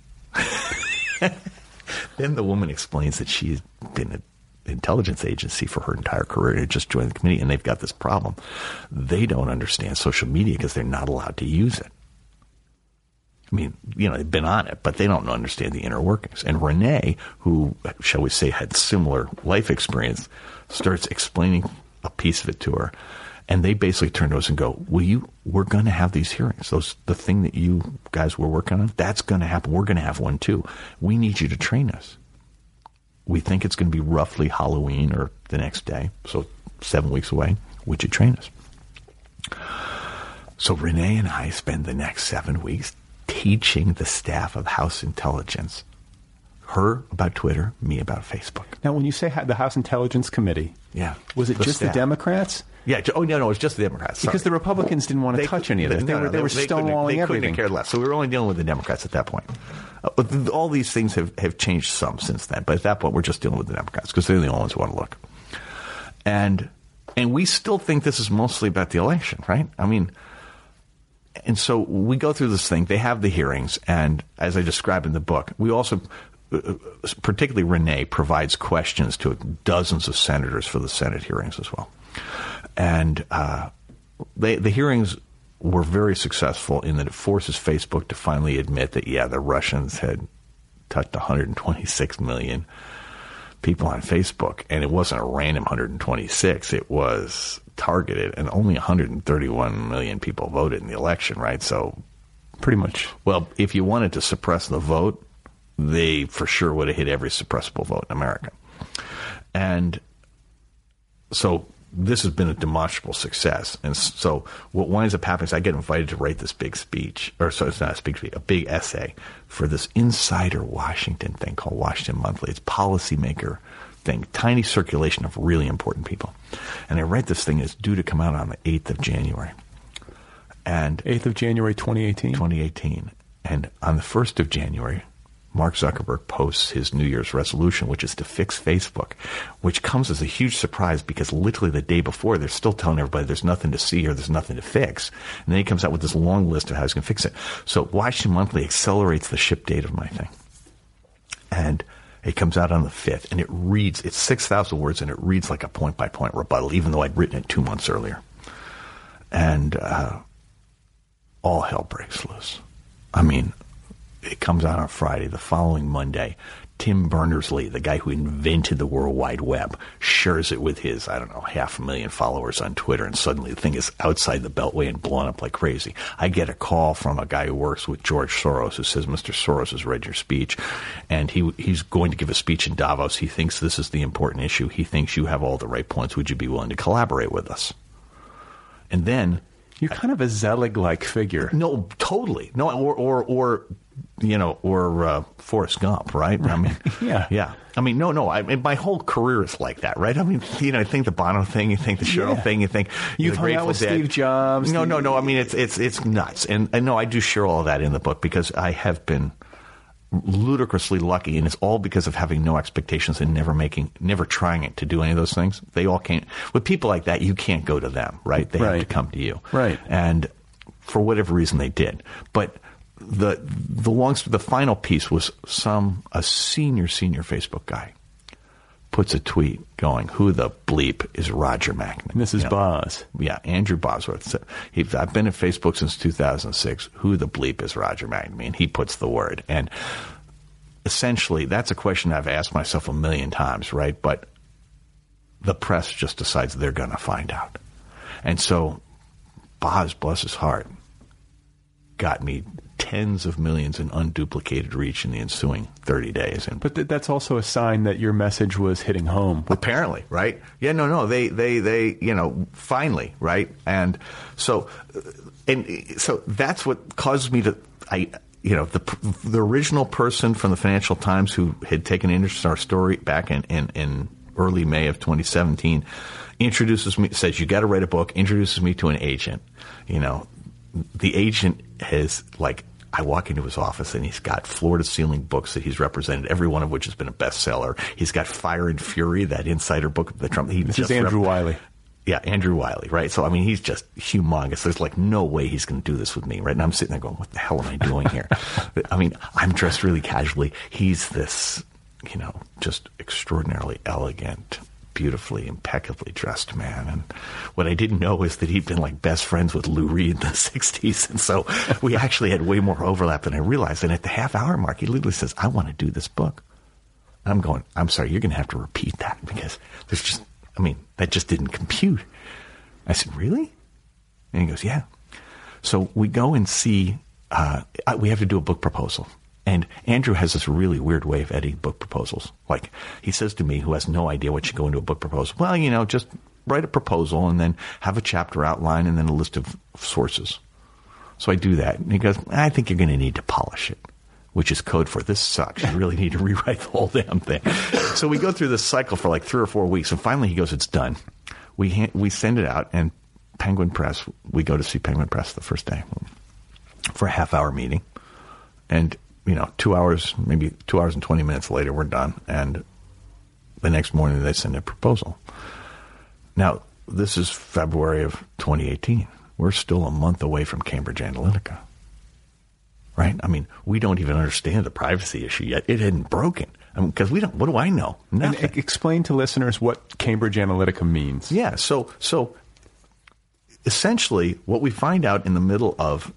Then the woman explains that she's been an intelligence agency for her entire career and just joined the committee, and they've got this problem. They don't understand social media because they're not allowed to use it. I mean, they've been on it, but they don't understand the inner workings. And Renee, who, shall we say, had similar life experience, starts explaining a piece of it to her. And they basically turn to us and go, we're going to have these hearings. The thing that you guys were working on, that's going to happen. We're going to have one too. We need you to train us. We think it's going to be roughly Halloween or the next day. So 7 weeks away. Would you train us? So Renee and I spend the next 7 weeks teaching the staff of House Intelligence, her about Twitter, me about Facebook. Now, when you say the House Intelligence Committee, was it just the Democrats? Yeah. Oh, no, it was just the Democrats. Because the Republicans didn't want to touch any of this. They were stonewalling everything. They couldn't care less. So we were only dealing with the Democrats at that point. All these things have changed some since then. But at that point, we're just dealing with the Democrats because they're the only ones who want to look. And we still think this is mostly about the election, right? I mean, and so we go through this thing. They have the hearings. And as I describe in the book, we also, particularly Renee, provides questions to dozens of senators for the Senate hearings as well. And the hearings were very successful in that it forces Facebook to finally admit that, the Russians had touched 126 million people on Facebook. And it wasn't a random 126. It was targeted. And only 131 million people voted in the election, right? So pretty much. Well, if you wanted to suppress the vote, they for sure would have hit every suppressible vote in America. And so this has been a demonstrable success. And so what winds up happening is I get invited to write this big speech, or so it's not a speech, a big essay for this Insider Washington thing called Washington Monthly. It's policymaker thing, tiny circulation of really important people. And I write this thing, it's due to come out on the 8th of January. And 8th of January, 2018? 2018. And on the 1st of January, Mark Zuckerberg posts his New Year's resolution, which is to fix Facebook, which comes as a huge surprise because literally the day before, they're still telling everybody there's nothing to see or there's nothing to fix. And then he comes out with this long list of how he's going to fix it. So Washington Monthly accelerates the ship date of my thing. And it comes out on the 5th, and it's 6,000 words, and it reads like a point-by-point rebuttal, even though I'd written it 2 months earlier. And all hell breaks loose. I mean, it comes out on Friday. The following Monday, Tim Berners-Lee, the guy who invented the World Wide Web, shares it with his, 500,000 followers on Twitter, and suddenly the thing is outside the Beltway and blowing up like crazy. I get a call from a guy who works with George Soros who says, Mr. Soros has read your speech, and he's going to give a speech in Davos. He thinks this is the important issue. He thinks you have all the right points. Would you be willing to collaborate with us? And then... You're kind of a Zelig-like figure. No, totally. No, or Forrest Gump, right? I mean, yeah. I mean, no. My whole career is like that, right? I mean, you think the Bono thing, you think the Cheryl thing, you think you've hung out with Steve Jobs. No. I mean, it's nuts, and no, I do share all of that in the book because I have been ludicrously lucky, and it's all because of having no expectations and never trying it to do any of those things. They all can't. With people like that, you can't go to them, right? They have to come to you, right? And for whatever reason, they did. But the final piece was a senior Facebook guy puts a tweet going, "Who the bleep is Roger McNamee?" And this is Boz. Yeah, Andrew Bosworth. I've been at Facebook since 2006. Who the bleep is Roger McNamee? And he puts the word. And essentially, that's a question I've asked myself a million times, right? But the press just decides they're going to find out. And so Boz, bless his heart, got me tens of millions in unduplicated reach in the ensuing 30 days. But that's also a sign that your message was hitting home. Apparently, right? Yeah, no. They finally, right? And so that's what caused me to, the original person from the Financial Times who had taken interest in our story back in early May of 2017 introduces me, says, you got to write a book, introduces me to an agent. The agent has, I walk into his office and he's got floor-to-ceiling books that he's represented, every one of which has been a bestseller. He's got Fire and Fury, that insider book of the Trump. This is Andrew Wiley. Yeah, Andrew Wiley, right? So, I mean, he's just humongous. There's like no way he's going to do this with me, right? And I'm sitting there going, what the hell am I doing here? I mean, I'm dressed really casually. He's this, just extraordinarily elegant, beautifully, impeccably dressed man. And what I didn't know is that he'd been like best friends with Lou Reed in the 60s. And so we actually had way more overlap than I realized. And at the half-hour mark, he literally says, I want to do this book. I'm going, I'm sorry, you're going to have to repeat that because there's just, that just didn't compute. I said, really? And he goes, yeah. So we go and see, we have to do a book proposal. And Andrew has this really weird way of editing book proposals. Like he says to me, who has no idea what should go into a book proposal, well, just write a proposal and then have a chapter outline and then a list of sources. So I do that. And he goes, I think you're going to need to polish it, which is code for this sucks. You really need to rewrite the whole damn thing. So we go through this cycle for like 3 or 4 weeks. And finally he goes, it's done. We send it out, and Penguin Press, we go to see Penguin Press the first day for a half-hour meeting. And, 2 hours, maybe 2 hours and 20 minutes later, we're done. And the next morning they send a proposal. Now, this is February of 2018. We're still a month away from Cambridge Analytica. Right? We don't even understand the privacy issue yet. It hadn't broken. Because what do I know? Nothing. And explain to listeners what Cambridge Analytica means. Yeah. So essentially what we find out in the middle of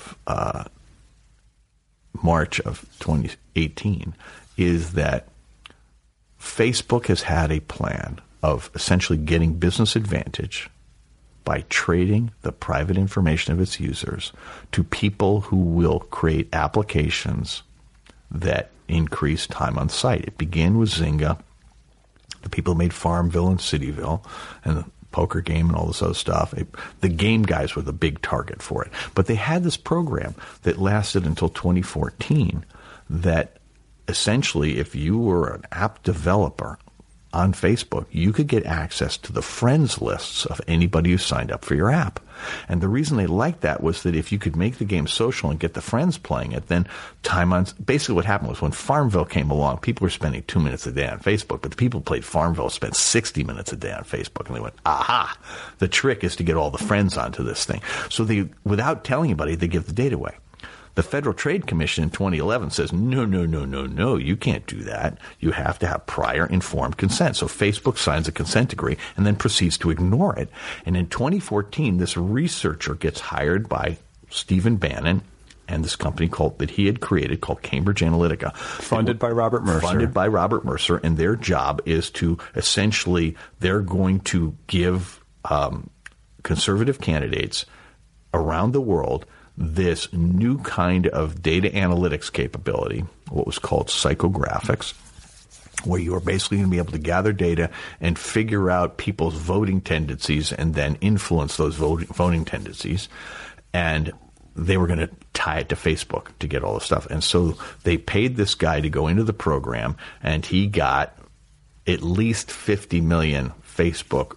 March of 2018 is that Facebook has had a plan of essentially getting business advantage by trading the private information of its users to people who will create applications that increase time on site. It began with Zynga, the people who made Farmville and Cityville, and the poker game and all this other stuff. The game guys were the big target for it. But they had this program that lasted until 2014 that essentially, if you were an app developer on Facebook, you could get access to the friends lists of anybody who signed up for your app. And the reason they liked that was that if you could make the game social and get the friends playing it, then basically what happened was when Farmville came along, people were spending 2 minutes a day on Facebook, but the people who played Farmville spent 60 minutes a day on Facebook. And they went, aha, the trick is to get all the friends onto this thing. So without telling anybody, they give the data away. The Federal Trade Commission in 2011 says, no, you can't do that. You have to have prior informed consent. So Facebook signs a consent decree and then proceeds to ignore it. And in 2014, this researcher gets hired by Stephen Bannon and this company that he had created called Cambridge Analytica. Funded by Robert Mercer. And their job is to essentially, they're going to give conservative candidates around the world this new kind of data analytics capability, what was called psychographics, where you are basically going to be able to gather data and figure out people's voting tendencies and then influence those voting tendencies. And they were going to tie it to Facebook to get all the stuff. And so they paid this guy to go into the program, and he got at least 50 million Facebook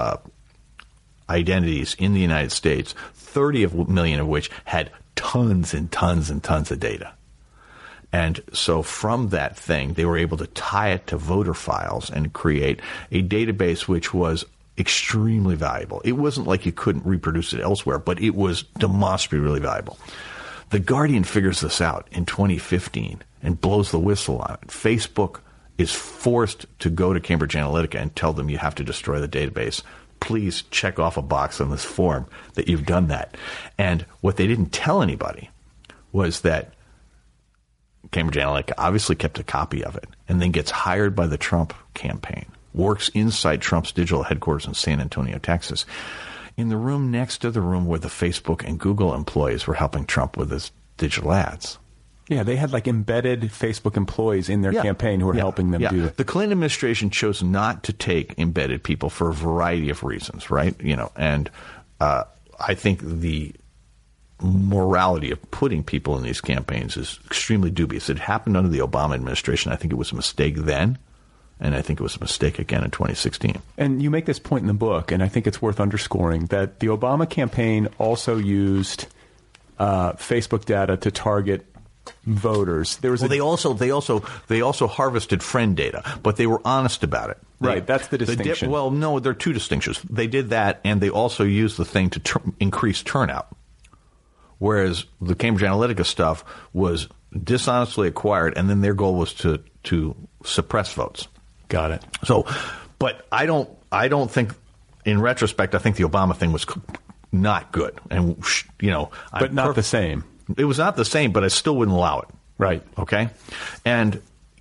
identities in the United States, 30 million of which had tons and tons and tons of data. And so from that thing, they were able to tie it to voter files and create a database which was extremely valuable. It wasn't like you couldn't reproduce it elsewhere, but it was demonstrably really valuable. The Guardian figures this out in 2015 and blows the whistle on it. Facebook is forced to go to Cambridge Analytica and tell them you have to destroy the database. Please check off a box on this form that you've done that. And what they didn't tell anybody was that Cambridge Analytica obviously kept a copy of it and then gets hired by the Trump campaign, works inside Trump's digital headquarters in San Antonio, Texas, in the room next to the room where the Facebook and Google employees were helping Trump with his digital ads. Yeah, they had like embedded Facebook employees in their campaign who were helping them do it. The Clinton administration chose not to take embedded people for a variety of reasons, right? And I think the morality of putting people in these campaigns is extremely dubious. It happened under the Obama administration. I think it was a mistake then, and I think it was a mistake again in 2016. And you make this point in the book, and I think it's worth underscoring, that the Obama campaign also used Facebook data to target voters. There was they also harvested friend data, but they were honest about it. Right, that's the distinction. Well, no, there are two distinctions. They did that, and they also used the thing to increase turnout. Whereas the Cambridge Analytica stuff was dishonestly acquired, and then their goal was to suppress votes. Got it. So, but I don't think, in retrospect, I think the Obama thing was not good, and but not the same. It was not the same, but I still wouldn't allow it. Right. Okay? And,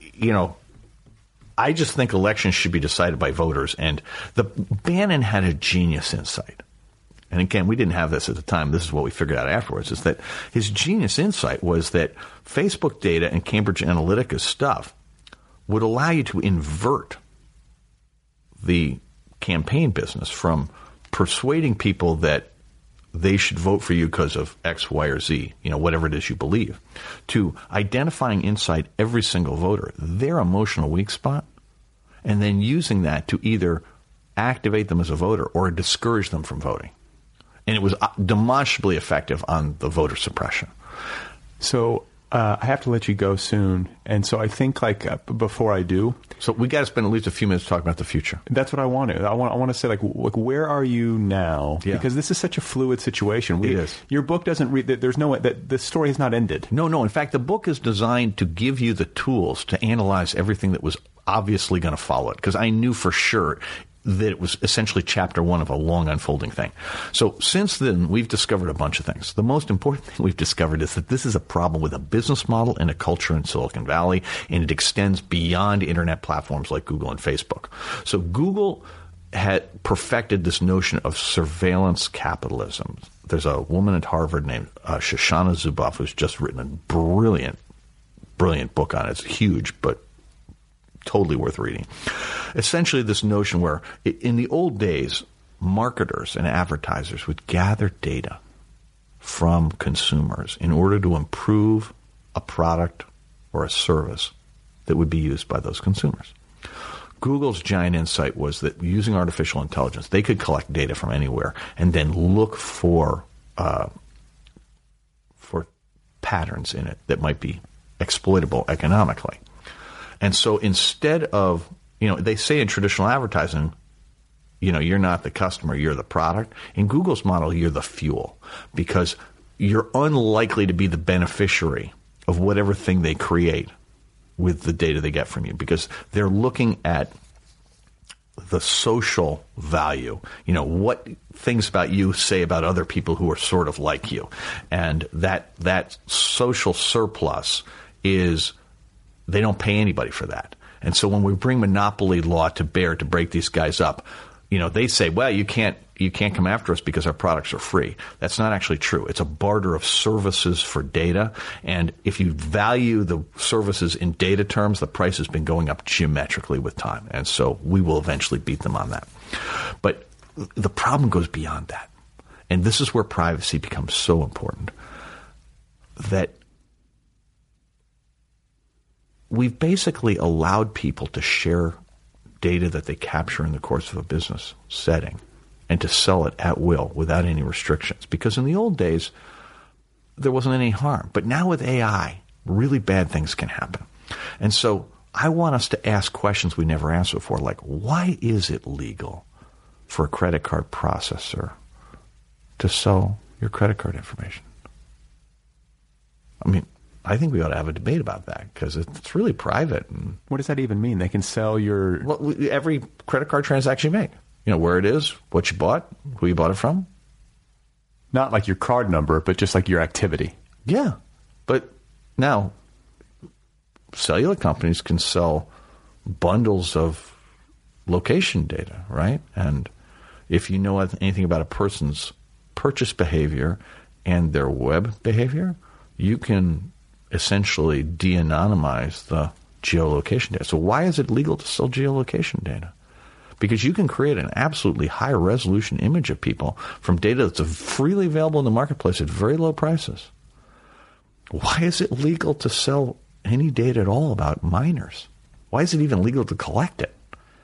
I just think elections should be decided by voters. And Bannon had a genius insight. And again, we didn't have this at the time. This is what we figured out afterwards, is that his genius insight was that Facebook data and Cambridge Analytica stuff would allow you to invert the campaign business from persuading people that they should vote for you because of X, Y, or Z, whatever it is you believe, to identifying inside every single voter their emotional weak spot, and then using that to either activate them as a voter or discourage them from voting. And it was demonstrably effective on the voter suppression. So I have to let you go soon. And so I think before I do. So we got to spend at least a few minutes talking about the future. That's what I want to. I want to say where are you now? Yeah. Because this is such a fluid situation. It is. Your book doesn't read. There's no that the story has not ended. No. In fact, the book is designed to give you the tools to analyze everything that was obviously going to follow it. Because I knew for sure that it was essentially chapter one of a long unfolding thing. So since then, we've discovered a bunch of things. The most important thing we've discovered is that this is a problem with a business model and a culture in Silicon Valley, and it extends beyond internet platforms like Google and Facebook. So Google had perfected this notion of surveillance capitalism. There's a woman at Harvard named Shoshana Zuboff who's just written a brilliant book on it. It's huge, but totally worth reading. Essentially, this notion where in the old days, marketers and advertisers would gather data from consumers in order to improve a product or a service that would be used by those consumers. Google's giant insight was that using artificial intelligence, they could collect data from anywhere and then look for patterns in it that might be exploitable economically. And so instead of, they say in traditional advertising, you're not the customer, you're the product. In Google's model, you're the fuel, because you're unlikely to be the beneficiary of whatever thing they create with the data they get from you, because they're looking at the social value, what things about you say about other people who are sort of like you. And that social surplus is, they don't pay anybody for that. And so when we bring monopoly law to bear to break these guys up, they say, well, you can't come after us because our products are free. That's not actually true. It's a barter of services for data. And if you value the services in data terms, the price has been going up geometrically with time. And so we will eventually beat them on that. But the problem goes beyond that. And this is where privacy becomes so important, that we've basically allowed people to share data that they capture in the course of a business setting and to sell it at will without any restrictions. Because in the old days, there wasn't any harm. But now with AI, really bad things can happen. And so I want us to ask questions we never asked before, like, why is it legal for a credit card processor to sell your credit card information? I mean, I think we ought to have a debate about that, because it's really private. And what does that even mean? They can sell your... Well, every credit card transaction you make. Where it is, what you bought, who you bought it from. Not like your card number, but just like your activity. Yeah. But now, cellular companies can sell bundles of location data, right? And if you know anything about a person's purchase behavior and their web behavior, you can essentially de-anonymize the geolocation data. So why is it legal to sell geolocation data? Because you can create an absolutely high-resolution image of people from data that's freely available in the marketplace at very low prices. Why is it legal to sell any data at all about minors? Why is it even legal to collect it?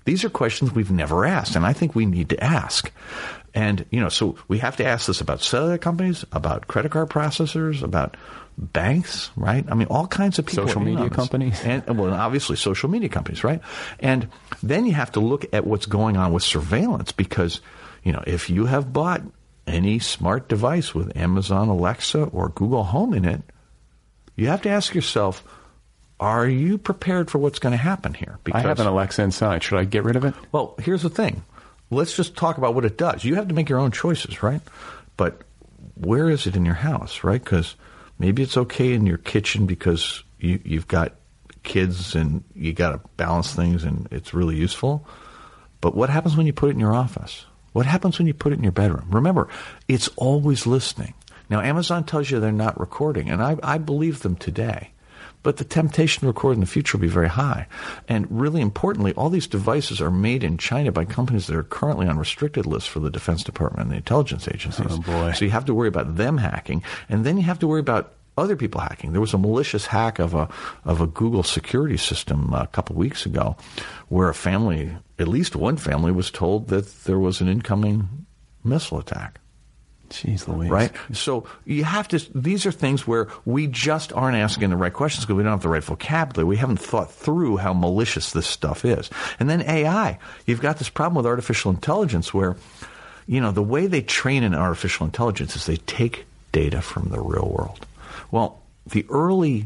These are questions we've never asked, and I think we need to ask. And, so we have to ask this about cellular companies, about credit card processors, about banks, right? I mean, all kinds of people. Social media companies. And, well, obviously social media companies, right? And then you have to look at what's going on with surveillance because, if you have bought any smart device with Amazon Alexa or Google Home in it, you have to ask yourself, are you prepared for what's going to happen here? Because I have an Alexa inside. Should I get rid of it? Well, here's the thing. Let's just talk about what it does. You have to make your own choices, right? But where is it in your house, right? Because maybe it's okay in your kitchen because you've got kids and you got to balance things and it's really useful. But what happens when you put it in your office? What happens when you put it in your bedroom? Remember, it's always listening. Now, Amazon tells you they're not recording, and I believe them today. But the temptation to record in the future will be very high. And really importantly, all these devices are made in China by companies that are currently on restricted lists for the Defense Department and the intelligence agencies. Oh, boy. So you have to worry about them hacking. And then you have to worry about other people hacking. There was a malicious hack of a Google security system a couple of weeks ago where a family, at least one family, was told that there was an incoming missile attack. Jeez Louise. Right? So you have to, these are things where we just aren't asking the right questions because we don't have the right vocabulary. We haven't thought through how malicious this stuff is. And then AI. You've got this problem with artificial intelligence where, the way they train an artificial intelligence is they take data from the real world. Well, the early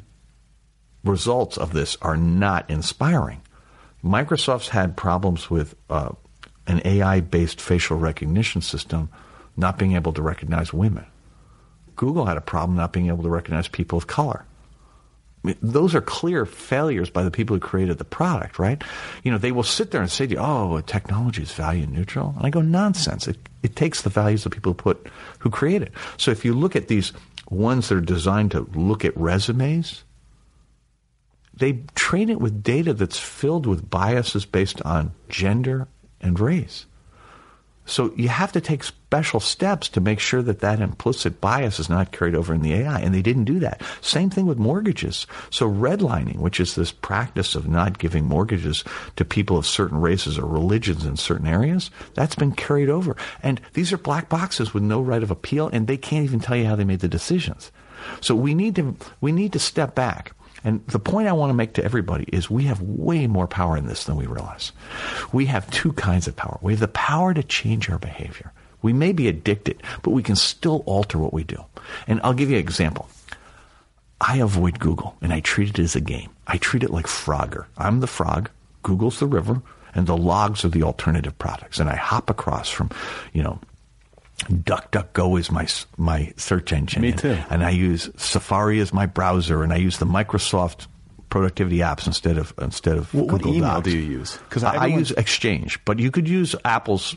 results of this are not inspiring. Microsoft's had problems with an AI-based facial recognition system not being able to recognize women. Google had a problem not being able to recognize people of color. I mean, those are clear failures by the people who created the product, right? They will sit there and say to you, technology is value neutral. And I go, nonsense. It takes the values of people who create it. So if you look at these ones that are designed to look at resumes, they train it with data that's filled with biases based on gender and race. So you have to take special steps to make sure that implicit bias is not carried over in the AI, and they didn't do that. Same thing with mortgages. So redlining, which is this practice of not giving mortgages to people of certain races or religions in certain areas, that's been carried over. And these are black boxes with no right of appeal, and they can't even tell you how they made the decisions. So we need to step back. And the point I want to make to everybody is we have way more power in this than we realize. We have two kinds of power. We have the power to change our behavior. We may be addicted, but we can still alter what we do. And I'll give you an example. I avoid Google, and I treat it as a game. I treat it like Frogger. I'm the frog, Google's the river, and the logs are the alternative products. And I hop across from, DuckDuckGo is my search engine. Me too. And I use Safari as my browser, and I use the Microsoft productivity apps instead of Google What email Docs. do you use? Because I use Exchange, but you could use Apple's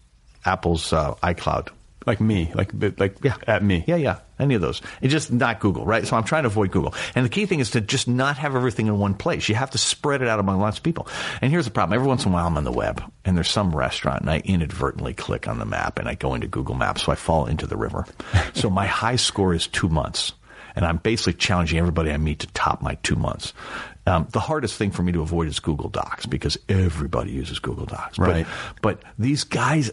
iCloud. Like me, at me. Yeah, any of those. It's just not Google, right? So I'm trying to avoid Google. And the key thing is to just not have everything in one place. You have to spread it out among lots of people. And here's the problem. Every once in a while I'm on the web, and there's some restaurant, and I inadvertently click on the map, and I go into Google Maps, so I fall into the river. So my high score is 2 months. And I'm basically challenging everybody I meet to top my 2 months. The hardest thing for me to avoid is Google Docs, because everybody uses Google Docs. Right. But these guys...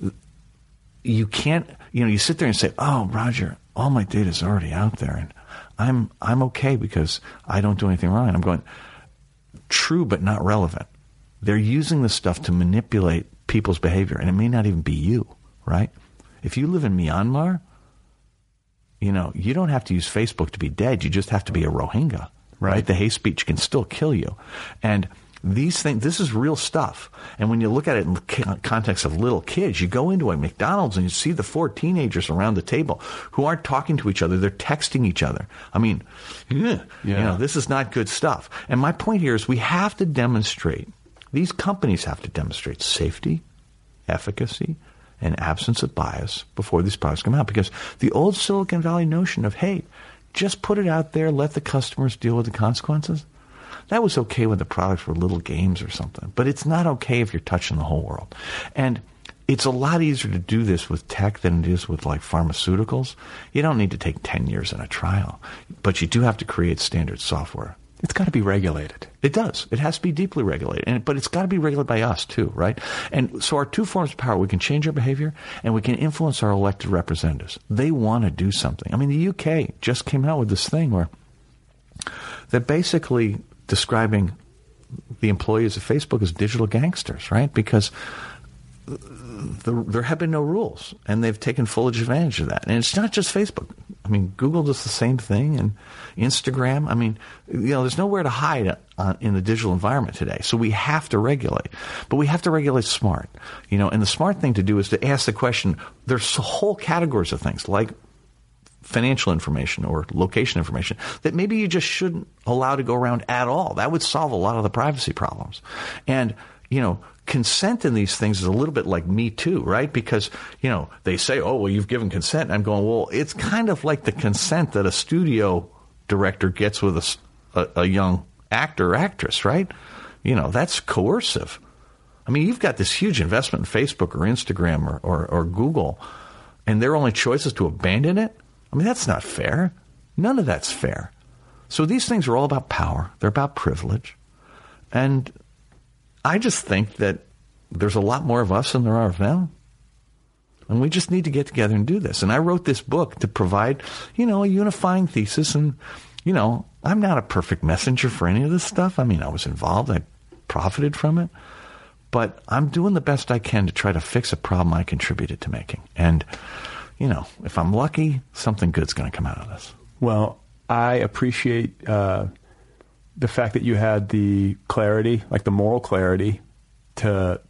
You can't, you sit there and say, oh, Roger, all my data is already out there, and I'm okay because I don't do anything wrong. And I'm going, true, but not relevant. They're using this stuff to manipulate people's behavior, and it may not even be you, right? If you live in Myanmar, you don't have to use Facebook to be dead. You just have to be a Rohingya, right? The hate speech can still kill you. And these things, this is real stuff. And when you look at it in the context of little kids, you go into a McDonald's and you see the 4 teenagers around the table who aren't talking to each other. They're texting each other. I mean, this is not good stuff. And my point here is we have to demonstrate, these companies have to demonstrate safety, efficacy, and absence of bias before these products come out. Because the old Silicon Valley notion of, hey, just put it out there, let the customers deal with the consequences, that was okay when the products were little games or something. But it's not okay if you're touching the whole world. And it's a lot easier to do this with tech than it is with like pharmaceuticals. You don't need to take 10 years in a trial. But you do have to create standard software It's got to be regulated. It does. It has to be deeply regulated. But it's got to be regulated by us, too, right? And so our two forms of power, we can change our behavior and we can influence our elected representatives. They want to do something. I mean, the UK just came out with this thing where they're basically describing the employees of Facebook as digital gangsters, right? Because there have been no rules, and they've taken full advantage of that. And it's not just Facebook. I mean, Google does the same thing, and Instagram. I mean, there's nowhere to hide in the digital environment today. So we have to regulate, but we have to regulate smart. And the smart thing to do is to ask the question. There's whole categories of things like financial information or location information that maybe you just shouldn't allow to go around at all. That would solve a lot of the privacy problems. And consent in these things is a little bit like Me Too, right? Because, they say, oh, well, you've given consent. And I'm going, well, it's kind of like the consent that a studio director gets with a young actor or actress, right? That's coercive. I mean, you've got this huge investment in Facebook or Instagram or Google, and their only choice is to abandon it? I mean, that's not fair. None of that's fair. So these things are all about power. They're about privilege. And I just think that there's a lot more of us than there are of them. And we just need to get together and do this. And I wrote this book to provide, a unifying thesis. And, I'm not a perfect messenger for any of this stuff. I mean, I was involved. I profited from it. But I'm doing the best I can to try to fix a problem I contributed to making. And, if I'm lucky, something good's going to come out of this. Well, I appreciate the fact that you had the clarity, like the moral clarity, to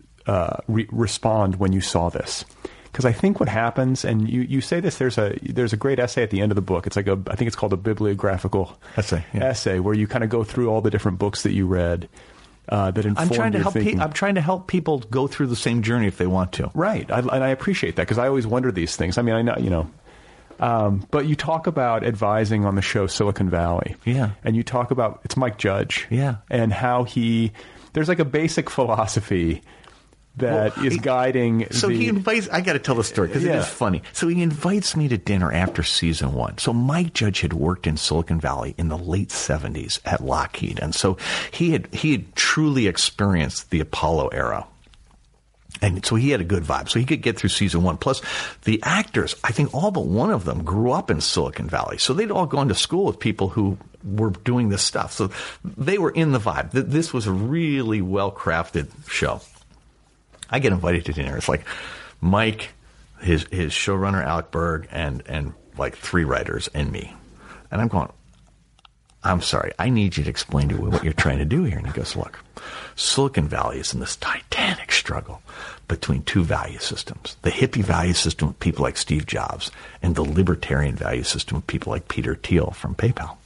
respond when you saw this. Because I think what happens, and you say this, there's a great essay at the end of the book. It's like I think it's called a bibliographical essay where you kind of go through all the different books that you read that informed your thinking. I'm trying to help people go through the same journey if they want to. Right, and I appreciate that because I always wonder these things. I mean, I know, but you talk about advising on the show Silicon Valley. Yeah. And you talk about, it's Mike Judge. Yeah. And how there's like a basic philosophy that is guiding. So he invites, I got to tell the story because it is funny. So he invites me to dinner after season 1. So Mike Judge had worked in Silicon Valley in the late 70s at Lockheed. And so he had truly experienced the Apollo era. And so he had a good vibe. So he could get through season 1. Plus, the actors, I think all but one of them grew up in Silicon Valley. So they'd all gone to school with people who were doing this stuff. So they were in the vibe. This was a really well-crafted show. I get invited to dinner. It's like Mike, his showrunner, Alec Berg, and like 3 writers and me. And I'm going, I'm sorry, I need you to explain to me what you're trying to do here. And he goes, look, Silicon Valley is in this titanic struggle between 2 value systems. The hippie value system with people like Steve Jobs and the libertarian value system with people like Peter Thiel from PayPal.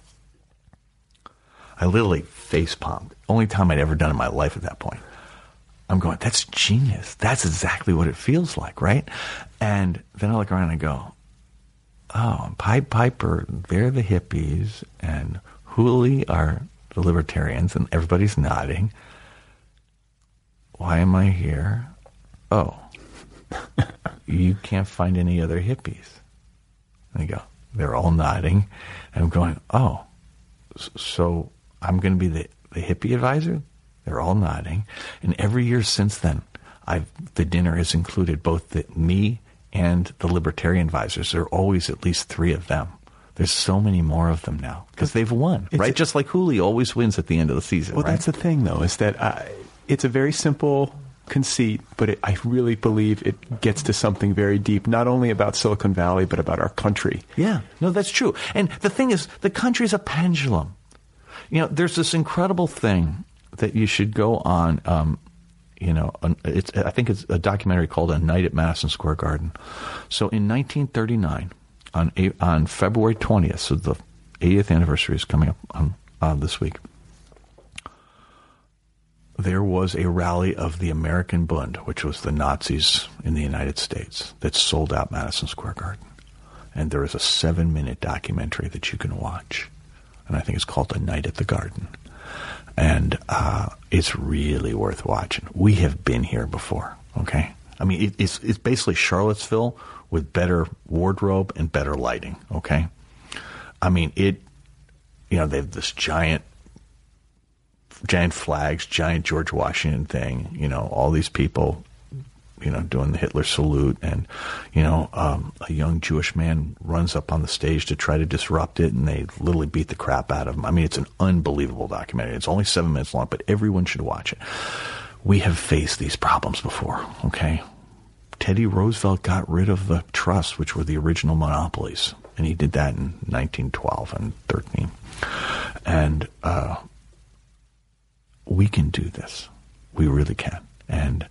I literally face-palmed. Only time I'd ever done in my life at that point. I'm going, that's genius. That's exactly what it feels like, right? And then I look around and I go, oh, and Pied Piper, they're the hippies, and Hooli are the libertarians, and everybody's nodding. Why am I here? Oh, you can't find any other hippies. And I go, they're all nodding. And I'm going, oh, so I'm going to be the hippie advisor? They're all nodding. And every year since then, the dinner has included both me and the libertarian advisors. There are always at least 3 of them. There's so many more of them now because they've won, right? Just like Hooli always wins at the end of the season. Well, right? That's the thing, though, is that it's a very simple conceit, but I really believe it gets to something very deep, not only about Silicon Valley, but about our country. Yeah, no, that's true. And the thing is, the country's a pendulum. There's this incredible thing that you should go on, I think it's a documentary called A Night at Madison Square Garden. So in 1939, on February 20th, so the 80th anniversary is coming up on this week, there was a rally of the American Bund, which was the Nazis in the United States, that sold out Madison Square Garden. And there is a 7-minute documentary that you can watch. And I think it's called A Night at the Garden. And it's really worth watching. We have been here before, okay? I mean, it's basically Charlottesville with better wardrobe and better lighting, okay? I mean, they have this giant flags, giant George Washington thing, all these people, doing the Hitler salute, and, a young Jewish man runs up on the stage to try to disrupt it, and they literally beat the crap out of him. I mean, it's an unbelievable documentary. It's only 7 minutes long, but everyone should watch it. We have faced these problems before, okay? Teddy Roosevelt got rid of the trusts, which were the original monopolies, and he did that in 1912 and 13. And we can do this. We really can. And,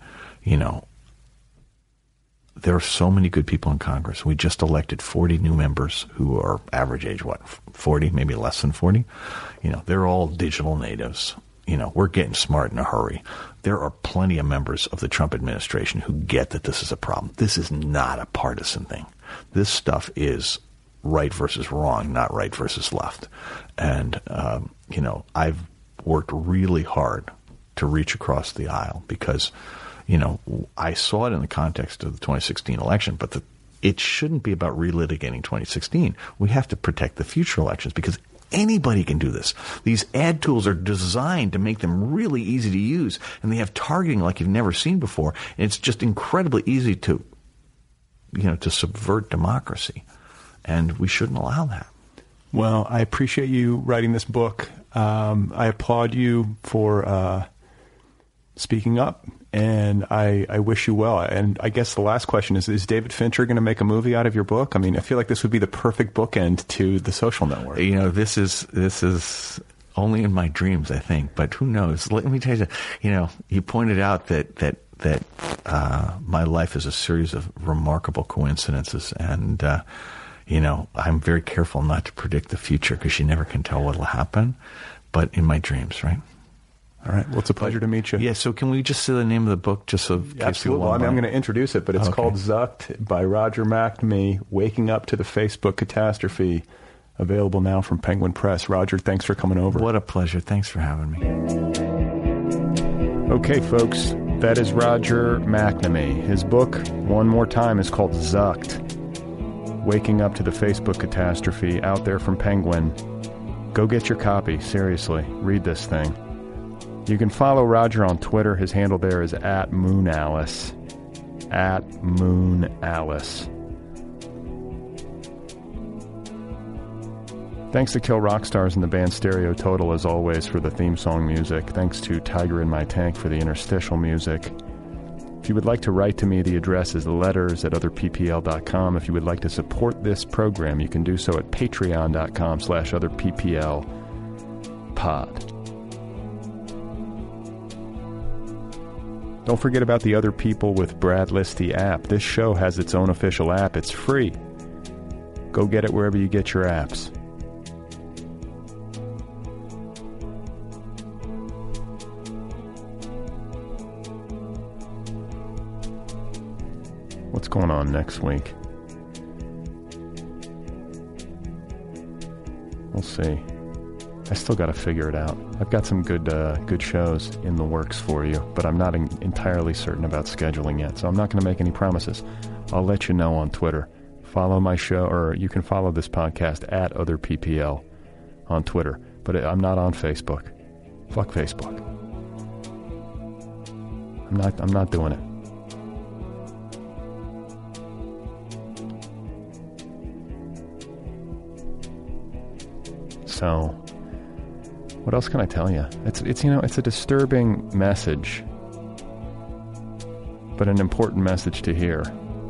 there are so many good people in Congress. We just elected 40 new members who are average age, 40, maybe less than 40? They're all digital natives. We're getting smart in a hurry. There are plenty of members of the Trump administration who get that this is a problem. This is not a partisan thing. This stuff is right versus wrong, not right versus left. And, I've worked really hard to reach across the aisle because, I saw it in the context of the 2016 election, but it shouldn't be about relitigating 2016. We have to protect the future elections because anybody can do this. These ad tools are designed to make them really easy to use, and they have targeting like you've never seen before. And it's just incredibly easy to, to subvert democracy, and we shouldn't allow that. Well, I appreciate you writing this book. I applaud you for speaking up, and I wish you well. And I guess the last question is David Fincher going to make a movie out of your book? I mean, I feel like this would be the perfect bookend to The Social Network. This is only in my dreams, I think, but who knows? Let me tell you, you pointed out that my life is a series of remarkable coincidences, and I'm very careful not to predict the future because you never can tell what will happen, but in my dreams, right? All right. Well, it's a pleasure to meet you. Yeah, so can we just say the name of the book just so Absolutely. Well, I'm going to introduce it, but it's called Zucked by Roger McNamee, Waking Up to the Facebook Catastrophe, available now from Penguin Press. Roger, thanks for coming over. What a pleasure. Thanks for having me. Okay, folks, that is Roger McNamee. His book, one more time, is called Zucked, Waking Up to the Facebook Catastrophe, out there from Penguin. Go get your copy. Seriously, read this thing. You can follow Roger on Twitter. His handle there is @MoonAlice. @MoonAlice. Thanks to Kill Rock Stars and the band Stereo Total, as always, for the theme song music. Thanks to Tiger in My Tank for the interstitial music. If you would like to write to me, the address is letters@otherppl.com. If you would like to support this program, you can do so at patreon.com/otherpplpod. Don't forget about the Other People with Brad Listy app. This show has its own official app. It's free. Go get it wherever you get your apps. What's going on next week? We'll see. I still got to figure it out. I've got some good shows in the works for you, but I'm not entirely certain about scheduling yet, so I'm not going to make any promises. I'll let you know on Twitter. Follow my show, or you can follow this podcast @OtherPPL on Twitter, but I'm not on Facebook. Fuck Facebook. I'm not doing it. So, what else can I tell you? It's a disturbing message, but an important message to hear.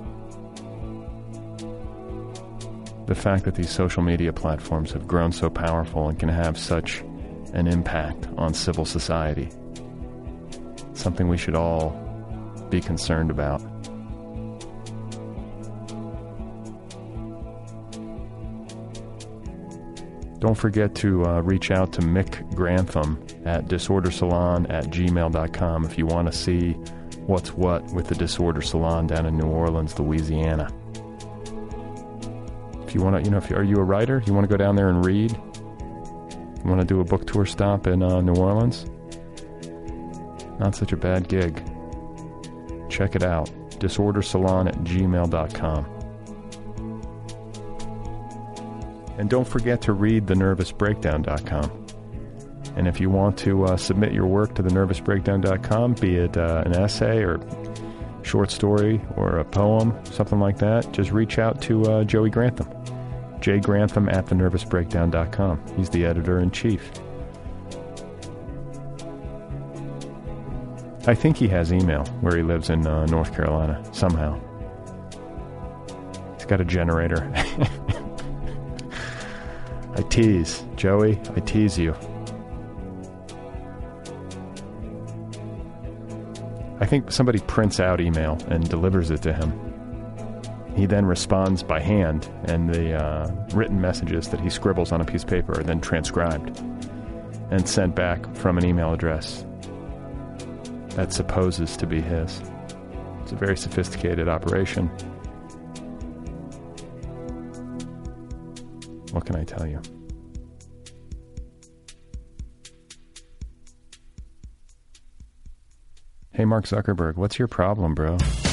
The fact that these social media platforms have grown so powerful and can have such an impact on civil society. Something we should all be concerned about. Don't forget to reach out to Mick Grantham at disordersalon@gmail.com if you want to see what's what with the Disorder Salon down in New Orleans, Louisiana. If you want to, are you a writer? You want to go down there and read? You want to do a book tour stop in New Orleans? Not such a bad gig. Check it out. disordersalon@gmail.com. And don't forget to read thenervousbreakdown.com. And if you want to submit your work to thenervousbreakdown.com, be it an essay or short story or a poem, something like that, just reach out to Joey Grantham. jgrantham at thenervousbreakdown.com. He's the editor-in-chief. I think he has email where he lives in North Carolina, somehow. He's got a generator. I tease. Joey, I tease you. I think somebody prints out email and delivers it to him. He then responds by hand, and the written messages that he scribbles on a piece of paper are then transcribed and sent back from an email address that supposes to be his. It's a very sophisticated operation. What can I tell you? Hey, Mark Zuckerberg, what's your problem, bro?